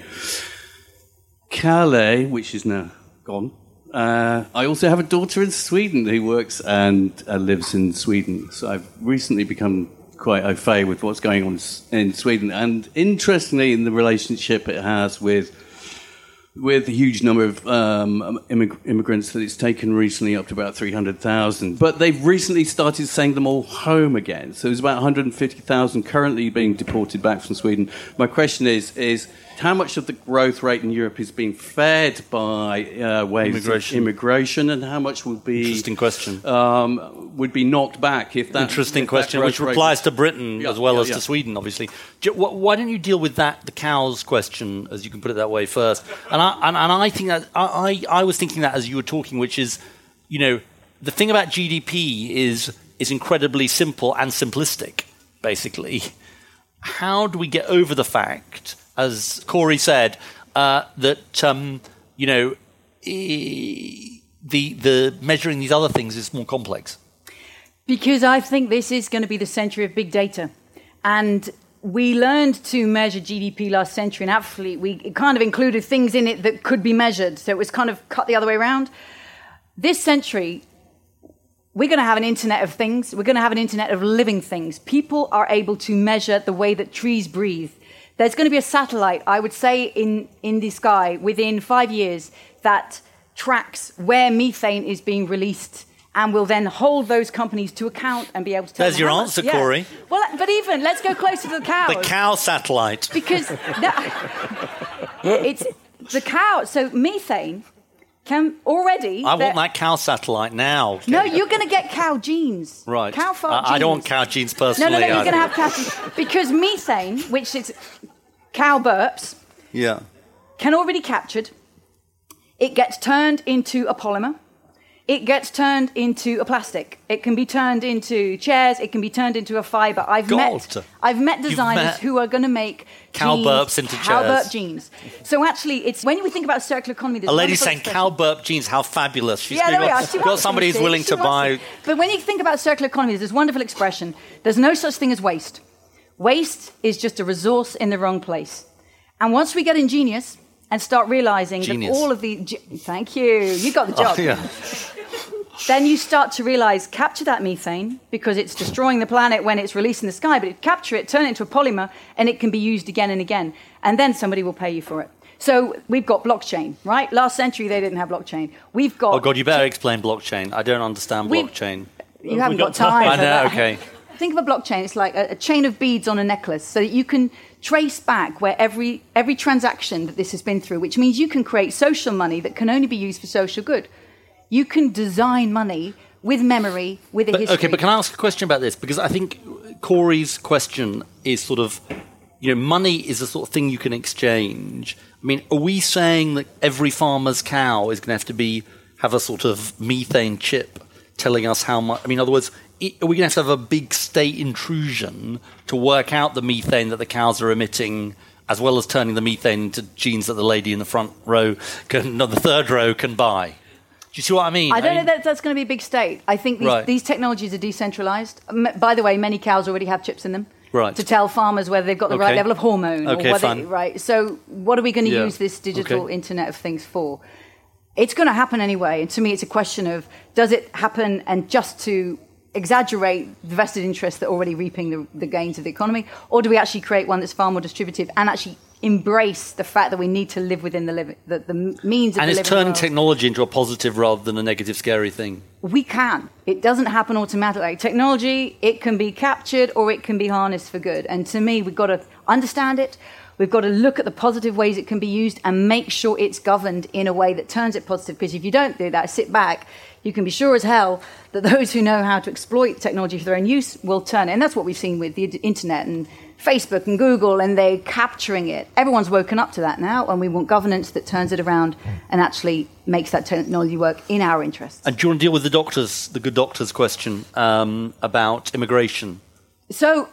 Calais, which is now gone. Uh, I also have a daughter in Sweden who works and uh, lives in Sweden. So I've recently become quite au fait with what's going on in Sweden. And interestingly, in the relationship it has with with a huge number of um, immig- immigrants that it's taken recently, up to about three hundred thousand. But they've recently started sending them all home again. So there's about one hundred fifty thousand currently being deported back from Sweden. My question is, is how much of the growth rate in Europe is being fed by uh, waves immigration. of immigration, and how much will be... Interesting question. Um, would be knocked back if that... Interesting if question, that which applies to Britain yeah, as well yeah, as yeah. to Sweden, obviously. Why don't you deal with that, the cows question, as you can put it that way, first? And I, and, and I think that... I, I was thinking that as you were talking, which is, you know, the thing about G D P is is incredibly simple and simplistic, basically. How do we get over the fact, as Corey said, uh, that, um, you know, e- the the measuring these other things is more complex? Because I think this is going to be the century of big data. And we learned to measure G D P last century, and actually we it kind of included things in it that could be measured. So it was kind of cut the other way around. This century, we're going to have an internet of things. We're going to have an internet of living things. People are able to measure the way that trees breathe. There's going to be a satellite, I would say, in, in the sky within five years that tracks where methane is being released and will then hold those companies to account and be able to tell There's them your how answer, much. Yeah. Corey. Well, but even, let's go closer to the cows. The cow satellite. Because that, it's the cow. So methane can already... I want that cow satellite now. No, you're going to get cow genes. Right. Cow fart uh, genes. I don't want cow genes personally. No, no, no, you're either. going to have cow genes. Because methane, which is cow burps, yeah, can already be captured. It gets turned into a polymer. it gets turned into a plastic. It can be turned into chairs. It can be turned into a fibre. I've God. met I've met designers met who are going to make cow jeans, burps into cow chairs. burp jeans. So actually, it's when we think about circular economy. A lady's saying cow burp jeans. How fabulous! She's yeah, there we got, are. She got wants somebody who's to, willing she to wants buy. to. But when you think about circular economy, there's this wonderful expression. There's no such thing as waste. Waste is just a resource in the wrong place. And once we get ingenious and start realizing Genius. that all of the... Ge- Thank you. You got the job. Oh, yeah. Then you start to realize, capture that methane, because it's destroying the planet when it's released in the sky, but it, capture it, turn it into a polymer, and it can be used again and again. And then somebody will pay you for it. So we've got blockchain, right? Last century, they didn't have blockchain. We've got... Oh, God, you better explain blockchain. I don't understand blockchain. You haven't got, got time. I know, okay. Think of a blockchain. It's like a, a chain of beads on a necklace, so that you can trace back where every every transaction that this has been through, which means you can create social money that can only be used for social good. You can design money with memory, with a but, history. Okay, but can I ask a question about this? Because I think Corey's question is sort of, you know, money is the sort of thing you can exchange. I mean, are we saying that every farmer's cow is going to have to be have a sort of methane chip telling us how much? I mean, in other words, are we going to have to have a big state intrusion to work out the methane that the cows are emitting, as well as turning the methane into genes that the lady in the front row, can, no, the third row, can buy? Do you see what I mean? I don't I mean, know that that's going to be a big state. I think these, right. these technologies are decentralized. M- By the way, many cows already have chips in them. Right. To tell farmers whether they've got the okay. right level of hormone. Okay, or whether, fine. Right. So what are we going to yeah. use this digital okay. Internet of Things for? It's going to happen anyway. And to me, it's a question of, does it happen and just to exaggerate the vested interests that are already reaping the, the gains of the economy? Or do we actually create one that's far more distributive and actually embrace the fact that we need to live within the, liv- the, the means of and the it's living turning world? technology into a positive rather than a negative, scary thing. We can. It doesn't happen automatically. Technology, it can be captured or it can be harnessed for good. And to me, we've got to understand it. We've got to look at the positive ways it can be used and make sure it's governed in a way that turns it positive. Because if you don't do that, sit back, you can be sure as hell that those who know how to exploit technology for their own use will turn it. And that's what we've seen with the internet and Facebook and Google, and they're capturing it. Everyone's woken up to that now, and we want governance that turns it around and actually makes that technology work in our interests. And do you want to deal with the doctors, the good doctors question um, about immigration? So,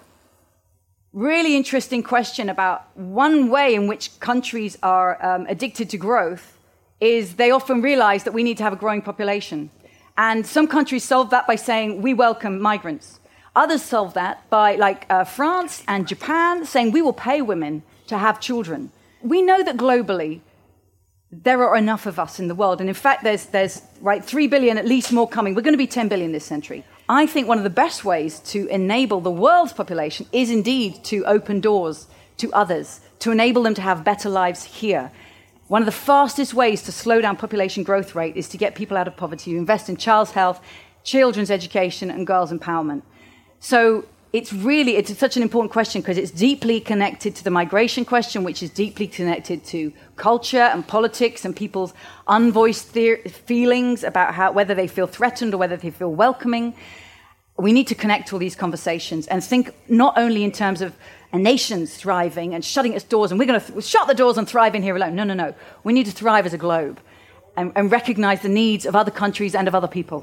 really interesting question about one way in which countries are um, addicted to growth is they often realize that we need to have a growing population. And some countries solve that by saying, we welcome migrants. Others solve that by, like uh, France and Japan, saying we will pay women to have children. We know that globally there are enough of us in the world. And in fact, there's, there's right, three billion, at least more coming. We're going to be ten billion this century. I think one of the best ways to enable the world's population is indeed to open doors to others, to enable them to have better lives here. One of the fastest ways to slow down population growth rate is to get people out of poverty. You invest in child's health, children's education, and girls' empowerment. So it's really, it's such an important question because it's deeply connected to the migration question, which is deeply connected to culture and politics and people's unvoiced the- feelings about how, whether they feel threatened or whether they feel welcoming. We need to connect all these conversations and think not only in terms of a nation's thriving and shutting its doors, and we're going to th- shut the doors and thrive in here alone. No, no, no. We need to thrive as a globe and, and recognize the needs of other countries and of other people.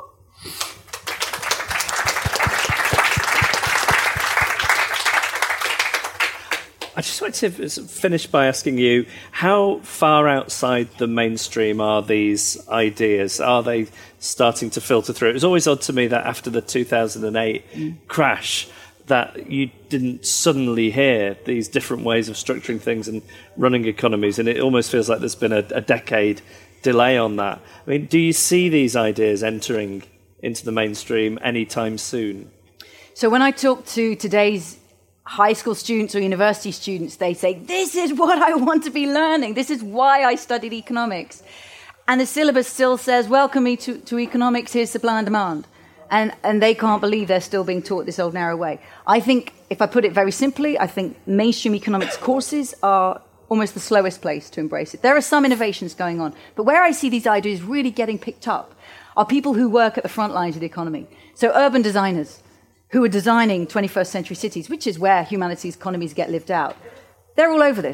I just want to finish by asking you, how far outside the mainstream are these ideas? Are they starting to filter through? It was always odd to me that after the two thousand eight mm. crash, that you didn't suddenly hear these different ways of structuring things and running economies, and it almost feels like there's been a, a decade delay on that. I mean, do you see these ideas entering into the mainstream anytime soon? So when I talk to today's high school students or university students, they say, this is what I want to be learning. This is why I studied economics. And the syllabus still says, welcome me to, to economics, here's supply and demand. And, and they can't believe they're still being taught this old narrow way. I think, if I put it very simply, I think mainstream economics courses are almost the slowest place to embrace it. There are some innovations going on, but where I see these ideas really getting picked up are people who work at the front lines of the economy. So urban designers who are designing twenty-first century cities, which is where humanities economies get lived out. They're all over this.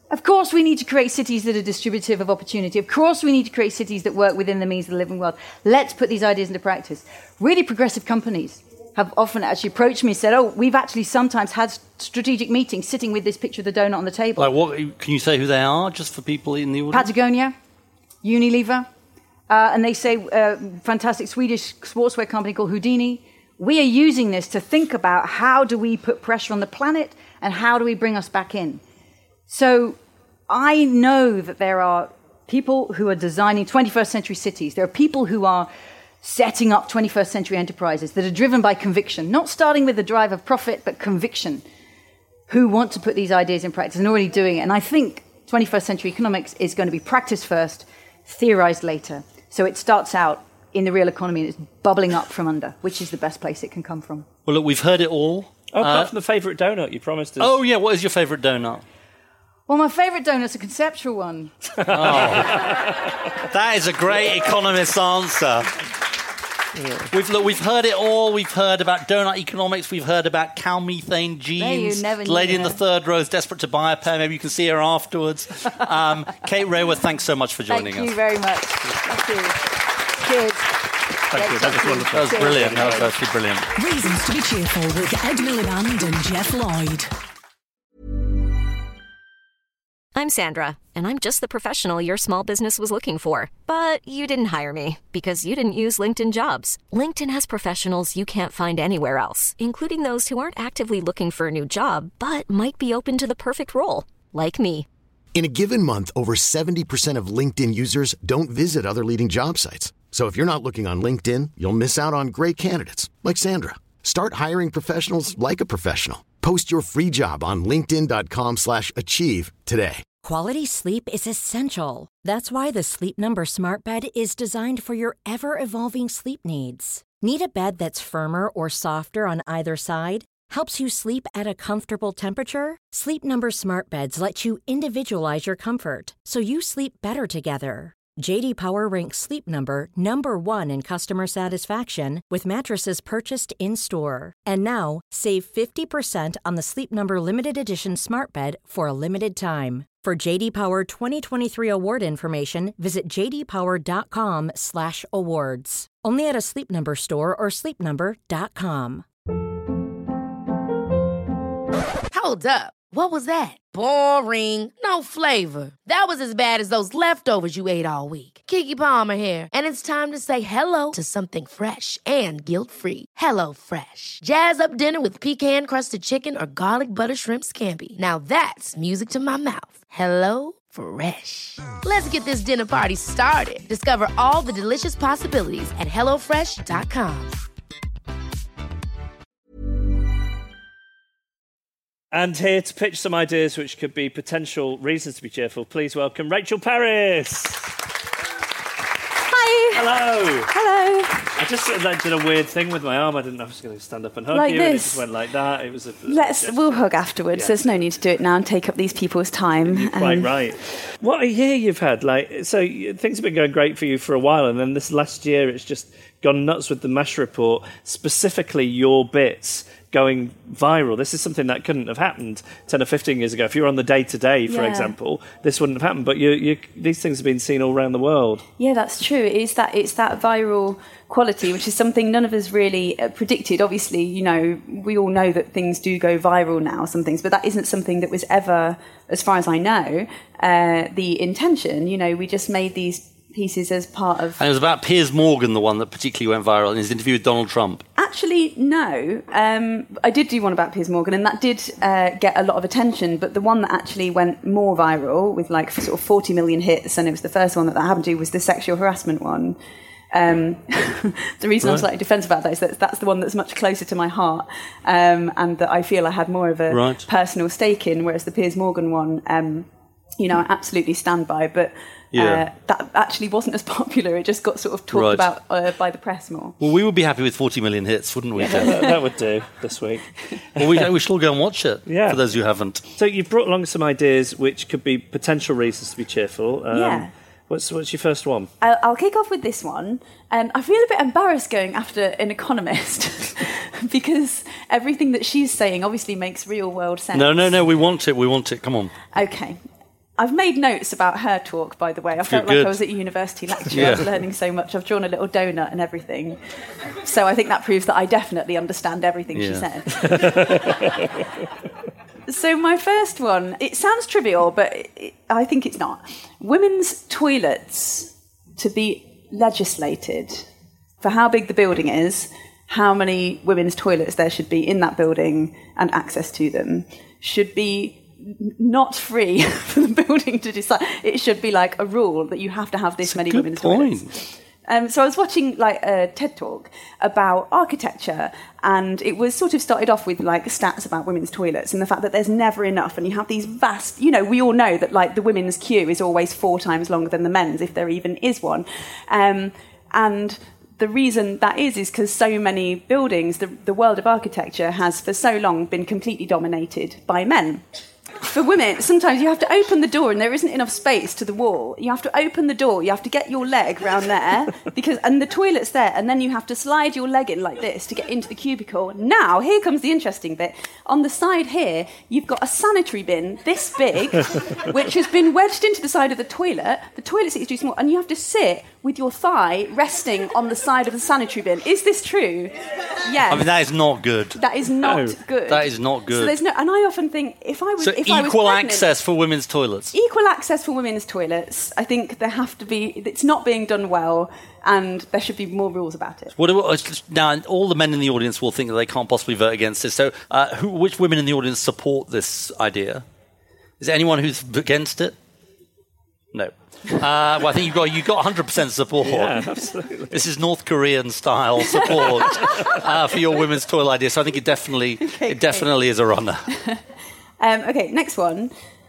Of course we need to create cities that are distributive of opportunity. Of course we need to create cities that work within the means of the living world. Let's put these ideas into practice. Really progressive companies have often actually approached me and said, oh, we've actually sometimes had strategic meetings sitting with this picture of the donut on the table. Like what? Can you say who they are, just for people in the audience? Patagonia, Unilever, uh, and they say uh, fantastic Swedish sportswear company called Houdini. We are using this to think about how do we put pressure on the planet and how do we bring us back in. So I know that there are people who are designing twenty-first century cities. There are people who are setting up twenty-first century enterprises that are driven by conviction, not starting with the drive of profit, but conviction, who want to put these ideas in practice and already doing it. And I think twenty-first century economics is going to be practiced first, theorized later. So it starts out in the real economy and it's bubbling up from under, which is the best place it can come from. Well, look, we've heard it all. Oh, apart uh, from the favourite donut you promised us. Oh, yeah, what is your favourite donut? Well, my favourite donut's a conceptual one. Oh, that is a great economist's answer. Yeah. We've look, we've heard it all. We've heard about donut economics. We've heard about cow methane genes. There, you never the lady knew in the that. third row is desperate to buy a pair. Maybe you can see her afterwards. Um, Kate Raworth, thanks so much for joining Thank us. you very much. Thank you. Cheers. Thank you. That was wonderful. That was brilliant. That was actually brilliant. Reasons to be cheerful with Ed Miliband and Jeff Lloyd. I'm Sandra, and I'm just the professional your small business was looking for. But you didn't hire me because you didn't use LinkedIn Jobs. LinkedIn has professionals you can't find anywhere else, including those who aren't actively looking for a new job, but might be open to the perfect role, like me. In a given month, over seventy percent of LinkedIn users don't visit other leading job sites. So if you're not looking on LinkedIn, you'll miss out on great candidates like Sandra. Start hiring professionals like a professional. Post your free job on linkedin.com slash achieve today. Quality sleep is essential. That's why the Sleep Number Smart Bed is designed for your ever-evolving sleep needs. Need a bed that's firmer or softer on either side? Helps you sleep at a comfortable temperature? Sleep Number Smart Beds let you individualize your comfort, so you sleep better together. J D Power ranks Sleep Number number one in customer satisfaction with mattresses purchased in-store. And now, save fifty percent on the Sleep Number Limited Edition Smart Bed for a limited time. For J D Power twenty twenty-three award information, visit jdpower.com slash awards. Only at a Sleep Number store or sleep number dot com. Hold up. What was that? Boring. No flavor. That was as bad as those leftovers you ate all week. Keke Palmer here, and it's time to say hello to something fresh and guilt-free. Hello Fresh. Jazz up dinner with pecan-crusted chicken or garlic butter shrimp scampi. Now that's music to my mouth. Hello Fresh. Let's get this dinner party started. Discover all the delicious possibilities at hello fresh dot com. And here to pitch some ideas which could be potential reasons to be cheerful, please welcome Rachel Parris. Hi. Hello. Hello. I just sort of, like, did a weird thing with my arm. I didn't know if I was going to stand up and hug Like you. And it this? just went like that. It was a, Let's. We'll hug afterwards. Yeah. There's no need to do it now and take up these people's time. You're quite Um, right. What a year you've had. Like, so you- things have been going great for you for a while, and then this last year it's just gone nuts with the MASH report, specifically your bits going viral. This is something that couldn't have happened ten or fifteen years ago. If you were on the day-to-day, for Yeah. example, this wouldn't have happened. But you, you, these things have been seen all around the world. Yeah, that's true. It's that it's that viral quality, which is something none of us really uh, predicted. Obviously, you know, we all know that things do go viral now, some things, but that isn't something that was ever, as far as I know, uh, the intention. You know, we just made these pieces as part of. And it was about Piers Morgan, the one that particularly went viral in his interview with Donald Trump. Actually, no. Um, I did do one about Piers Morgan, and that did uh, get a lot of attention. But the one that actually went more viral, with like sort of forty million hits, and it was the first one that that happened to, was the sexual harassment one. Um, the reason Right. I'm slightly defensive about that is that that's the one that's much closer to my heart, um, and that I feel I had more of a Right. personal stake in. Whereas the Piers Morgan one, um, you know, I absolutely stand by, but. Yeah. Uh, that actually wasn't as popular. It just got sort of talked Right. about uh, by the press more. Well, we would be happy with forty million hits, wouldn't we? Yeah, Jeff? that, that would do this week. Well, we, we should all go and watch it, Yeah. for those who haven't. So you've brought along some ideas which could be potential reasons to be cheerful. Um, Yeah. What's, what's your first one? I'll, I'll kick off with this one. Um, I feel a bit embarrassed going after an economist because everything that she's saying obviously makes real world sense. No, no, no, we want it, we want it, come on. Okay. I've made notes about her talk, by the way. I felt Good. like I was at a university lecture. Yeah. I was learning so much. I've drawn a little donut and everything. So I think that proves that I definitely understand everything Yeah. she said. So my first one, it sounds trivial, but it, I think it's not. Women's toilets to be legislated for how big the building is, how many women's toilets there should be in that building and access to them, should be not free for the building to decide. It should be like a rule that you have to have this That's a many good women's point. toilets. Um, so I was watching like a TED talk about architecture, and it was sort of started off with like stats about women's toilets and the fact that there's never enough, and you have these vast, you know, we all know that like the women's queue is always four times longer than the men's, if there even is one. Um, and the reason that is is because so many buildings, the, the world of architecture has for so long been completely dominated by men. For women, sometimes you have to open the door and there isn't enough space to the wall. You have to open the door, you have to get your leg round there, because and the toilet's there, and then you have to slide your leg in like this to get into the cubicle. Now, here comes the interesting bit. On the side here, you've got a sanitary bin this big, which has been wedged into the side of the toilet. The toilet seat is too small, and you have to sit with your thigh resting on the side of the sanitary bin. Is this true? Yes. I mean, that is not good. That is not No. good. That is not good. So there's no, and I often think if I was So if I was equal pregnant- access for women's toilets. Equal access for women's toilets. I think there have to be. It's not being done well, and there should be more rules about it. What do, now, all the men in the audience will think that they can't possibly vote against this. So, uh, who, which women in the audience support this idea? Is there anyone who's against it? No. Uh, well, I think you've got you've got one hundred percent support. Yeah, absolutely. This is North Korean style support uh, for your women's toilet idea. So I think it definitely Okay, it definitely is a runner. Um, okay, next one.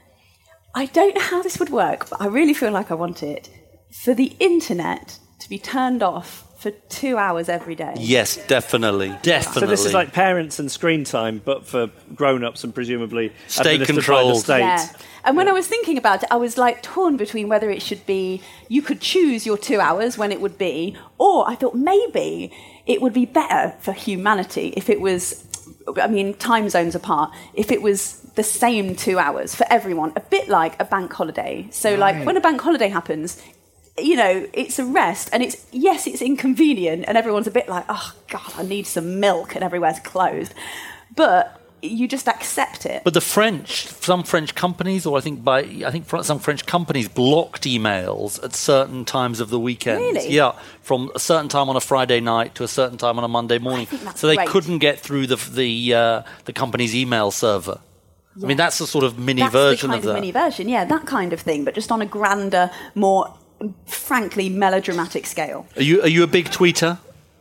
I don't know how this would work, but I really feel like I want it. For the internet to be turned off for two hours every day. Yes, definitely, definitely. So this is like parents and screen time, but for grown-ups and presumably State administered controlled. by the state. Yeah. And when I was thinking about it, I was like torn between whether it should be, you could choose your two hours when it would be, or I thought maybe it would be better for humanity if it was, I mean, time zones apart, if it was the same two hours for everyone, a bit like a bank holiday. So like when a bank holiday happens, you know, it's a rest, and it's, yes, it's inconvenient, and everyone's a bit like, oh, God, I need some milk, and everywhere's closed. But you just accept it. But the French, some French companies, or I think by I think fr- some French companies blocked emails at certain times of the weekend. Really? Yeah, from a certain time on a Friday night to a certain time on a Monday morning. think that's So they great. couldn't get through the the uh, the company's email server. I mean, that's a sort of mini That's version the kind of of, that. mini version, yeah, that kind of thing, but just on a grander, more, frankly, melodramatic scale. Are you are you a big tweeter?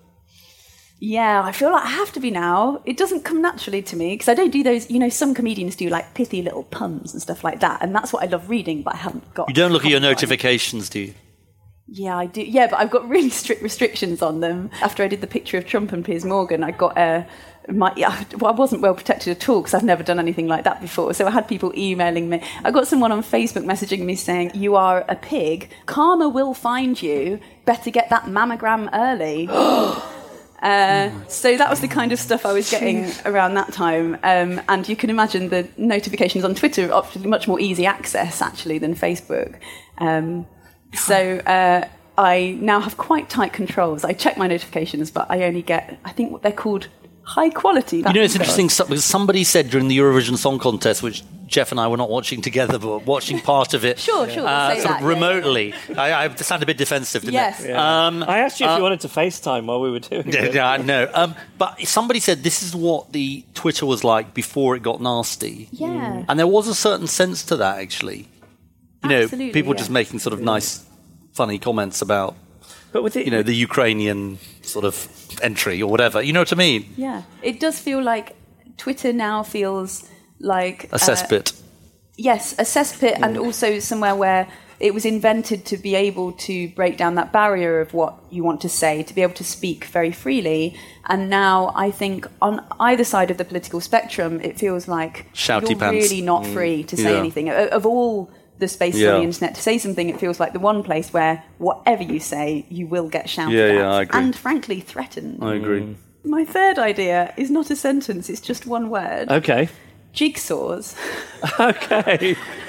Yeah, I feel like I have to be now. It doesn't come naturally to me, because I don't do those, you know, some comedians do like pithy little puns and stuff like that, and that's what I love reading, but I haven't got... You don't look at your haven't got any. notifications, do you? Yeah, I do. Yeah, but I've got really strict restrictions on them. After I did the picture of Trump and Piers Morgan, I got a... My, yeah, well, I wasn't well protected at all because I've never done anything like that before. So I had people emailing me. I got someone on Facebook messaging me saying, "You are a pig. Karma will find you. Better get that mammogram early." Uh, so that was the kind of stuff I was getting around that time. Um, and you can imagine the notifications on Twitter are much more easy access, actually, than Facebook. Um, so uh, I now have quite tight controls. I check my notifications, but I only get, I think what they're called, high quality. You know, it's interesting so- because somebody said during the Eurovision Song Contest, which Jeff and I were not watching together, but watching part of it, Sure, sure, uh, say sort that, of yeah, remotely. I, I sounded a bit defensive, didn't Yes. it? Yeah. Um, I asked you if uh, you wanted to FaceTime while we were doing Yeah, it. yeah, I know. Um, but somebody said this is what the Twitter was like before it got nasty. Yeah. And there was a certain sense to that, actually. You know, Absolutely, people yeah. just making sort of nice, funny comments about, But with it, you know, the Ukrainian sort of entry or whatever. You know what I mean? Yeah. It does feel like Twitter now feels like... A uh, cesspit. Yes, a cesspit, and also somewhere where it was invented to be able to break down that barrier of what you want to say, to be able to speak very freely. And now I think on either side of the political spectrum, it feels like Shouty you're pants. really not free to say Yeah. anything. O- Of all the spaces Yeah. on the internet, to say something, it feels like the one place where whatever you say, you will get shouted Yeah, at. yeah, I agree. And frankly, threatened. I agree. My third idea is not a sentence, it's just one word. Okay. Jigsaws. Okay.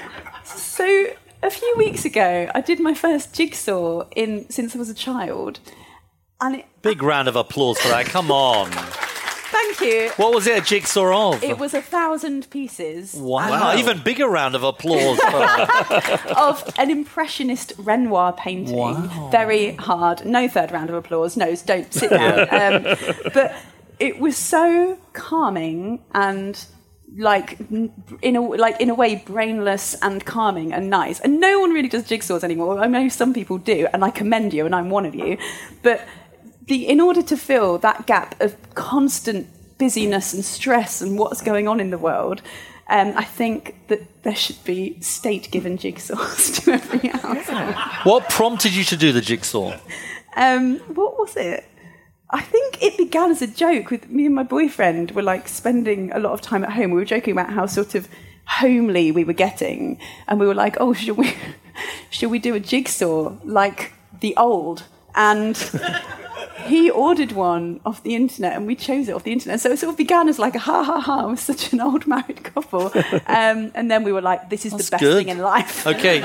So a few weeks ago, I did my first jigsaw in since I was a child, and it, Big round of applause for that. Come on. thank you. What was it a jigsaw of? It was a thousand pieces. Wow. Wow. Even bigger round of applause for that. Of an impressionist Renoir painting. Wow. Very hard. No third round of applause. No, don't sit down. um, but it was so calming and like in a like in a way brainless and calming and nice. And no one really does jigsaws anymore. I know some people do, and I commend you, and I'm one of you. But the in order to fill that gap of constant busyness and stress and what's going on in the world, um, I think that there should be state-given jigsaws to every household. What prompted you to do the jigsaw? Um, what was it? I think it began as a joke with me and my boyfriend were like spending a lot of time at home. We were joking about how sort of homely we were getting, and we were like, "Oh, should we, should we do a jigsaw like the old?" And he ordered one off the internet, and we chose it off the internet. So it sort of began as like a ha ha ha. We're such an old married couple, um, and then we were like, "This is That's the best good. thing in life." Okay.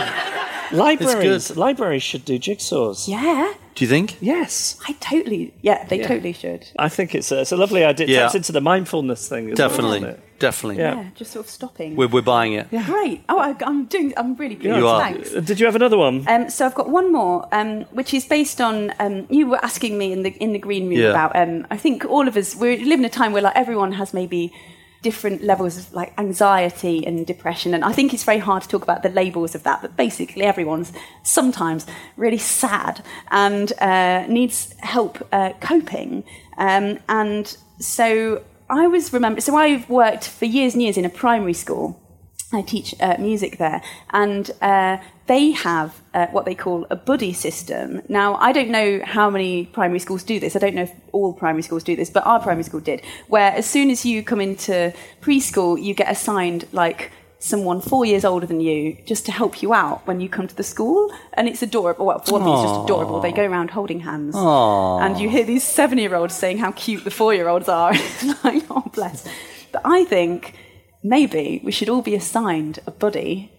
Libraries, libraries should do jigsaws. Yeah. Do you think? Yes. I totally, yeah, they Yeah. totally should. I think it's a, it's a lovely idea. It Yeah. taps into the mindfulness thing. As Definitely. Well, doesn't it? Definitely. Yeah. Yeah, just sort of stopping. We're, we're buying it. Great. Oh, I, I'm doing. I'm really pleased. You are. Thanks. Did you have another one? Um, so I've got one more, um, which is based on. Um, you were asking me in the in the green room Yeah. about. Um, I think all of us we live in a time where like everyone has maybe different levels of like anxiety and depression, and I think it's very hard to talk about the labels of that. But basically, everyone's sometimes really sad and uh, needs help uh, coping, um, and so. I was remember. So I've worked for years and years in a primary school. I teach uh, music there, and uh, they have uh, what they call a buddy system. Now, I don't know how many primary schools do this. I don't know if all primary schools do this, but our primary school did. Where as soon as you come into preschool, you get assigned like someone four years older than you just to help you out when you come to the school. And it's adorable. Well, for one thing, it's just adorable. They go around holding hands. Aww. And you hear these seven-year-olds saying how cute the four-year-olds are. It's like, oh, bless. But I think maybe we should all be assigned a buddy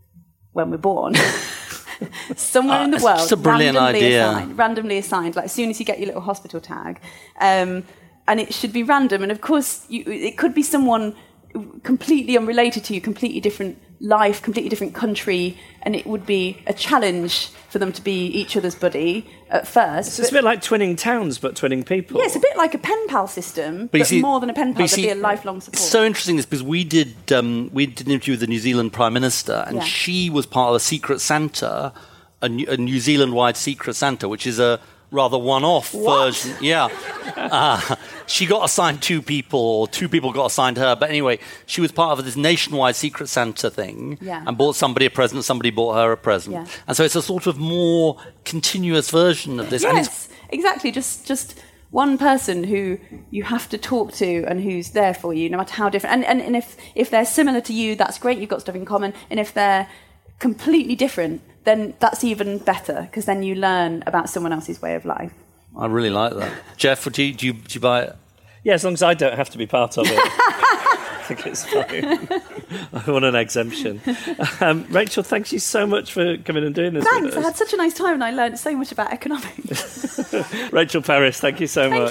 when we're born. Somewhere Uh, in the it's world. just a brilliant randomly idea. Assigned, randomly assigned, like as soon as you get your little hospital tag. Um, and it should be random. And of course, you, it could be someone completely unrelated to you, completely different life, completely different country, and it would be a challenge for them to be each other's buddy at first. So it's a bit like twinning towns, but twinning people. Yeah, it's a bit like a pen pal system, but, you see- more than a pen but pal. you There'd see, be a lifelong support. It's so interesting this because we did um, we did an interview with the New Zealand Prime Minister, and Yeah. she was part of a secret Santa, a, New- a New Zealand-wide secret Santa, which is a rather one-off What? version. Yeah, uh, she got assigned two people, or two people got assigned her. But anyway, she was part of this nationwide secret Santa thing, Yeah. and bought somebody a present. Somebody bought her a present, Yeah. and so it's a sort of more continuous version of this. And it's Yes, exactly. Just just one person who you have to talk to and who's there for you, no matter how different. And, and, and if, if they're similar to you, that's great. You've got stuff in common. And if they're completely different, then that's even better because then you learn about someone else's way of life. I really like that. Jeff, do you, do you, do you buy it? Yeah, as long as I don't have to be part of it. I think it's fine. I want an exemption. Um, Rachel, thank you so much for coming and doing this Thanks. with I us. had such a nice time and I learned so much about economics. Rachel Paris, thank you so Thank much.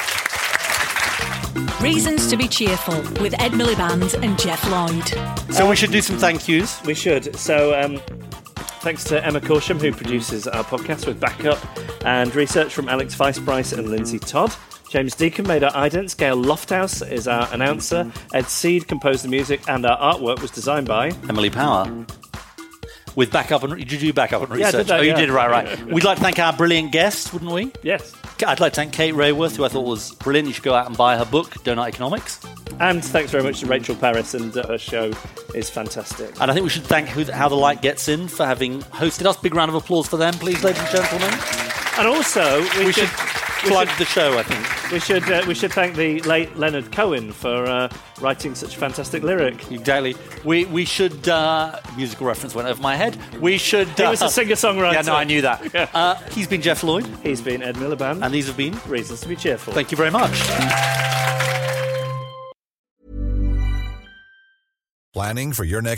you. Reasons to be cheerful with Ed Miliband and Jeff Lloyd. So we should do some thank yous. We should. So, um, thanks to Emma Corsham, who produces our podcast with backup and research from Alex Weisbryce and Lindsay Todd. James Deacon made our idents. Gail Lofthouse is our announcer. Ed Seed composed the music, and our artwork was designed by Emily Power. With backup and did you do backup and Yeah, I research? did that, oh, you yeah. did right, right. We'd like to thank our brilliant guests, wouldn't we? Yes. I'd like to thank Kate Rayworth, who I thought was brilliant. You should go out and buy her book, Donut Economics. And thanks very much to Rachel Paris, and uh, her show is fantastic. And I think we should thank who, How the Light Gets In for having hosted us. Big round of applause for them, please, ladies and gentlemen. And also, we, We should, should we plug should- the show, I think. We should uh, we should thank the late Leonard Cohen for uh, writing such a fantastic lyric. Exactly. We we should uh, musical reference went over my head. We should. He was a uh, singer-songwriter. Yeah, no, I knew that. Yeah. Uh, he's been Jeff Lloyd, He's been Ed Miliband. and these have been. Reasons to be cheerful. Thank you very much. Planning for your next trip?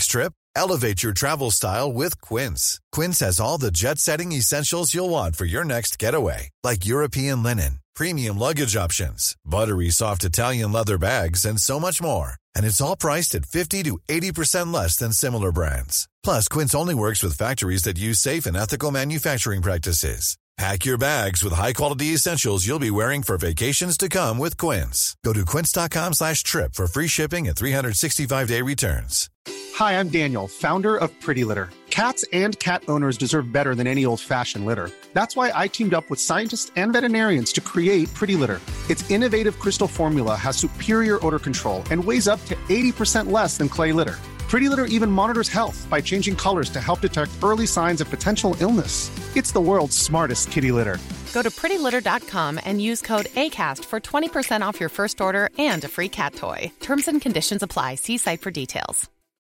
Elevate your travel style with Quince. Quince has all the jet-setting essentials you'll want for your next getaway, like European linen, premium luggage options, buttery soft Italian leather bags, and so much more. And it's all priced at fifty to eighty percent less than similar brands. Plus, Quince only works with factories that use safe and ethical manufacturing practices. Pack your bags with high-quality essentials you'll be wearing for vacations to come with Quince. Go to quince.com slash trip for free shipping and three sixty-five day returns. Hi, I'm Daniel, founder of Pretty Litter. Cats and cat owners deserve better than any old-fashioned litter. That's why I teamed up with scientists and veterinarians to create Pretty Litter. Its innovative crystal formula has superior odor control and weighs up to eighty percent less than clay litter. Pretty Litter even monitors health by changing colors to help detect early signs of potential illness. It's the world's smartest kitty litter. Go to pretty litter dot com and use code ACAST for twenty percent off your first order and a free cat toy. Terms and conditions apply. See site for details.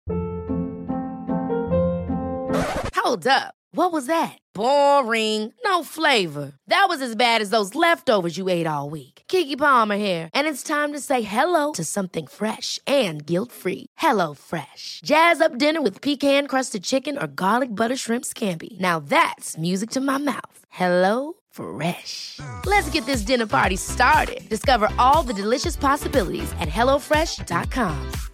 Hold up. What was that? Boring. No flavor. That was as bad as those leftovers you ate all week. Keke Palmer here, and it's time to say hello to something fresh and guilt-free. Hello Fresh. Jazz up dinner with pecan-crusted chicken or garlic butter shrimp scampi. Now that's music to my mouth. Hello Fresh. Let's get this dinner party started. Discover all the delicious possibilities at hello fresh dot com.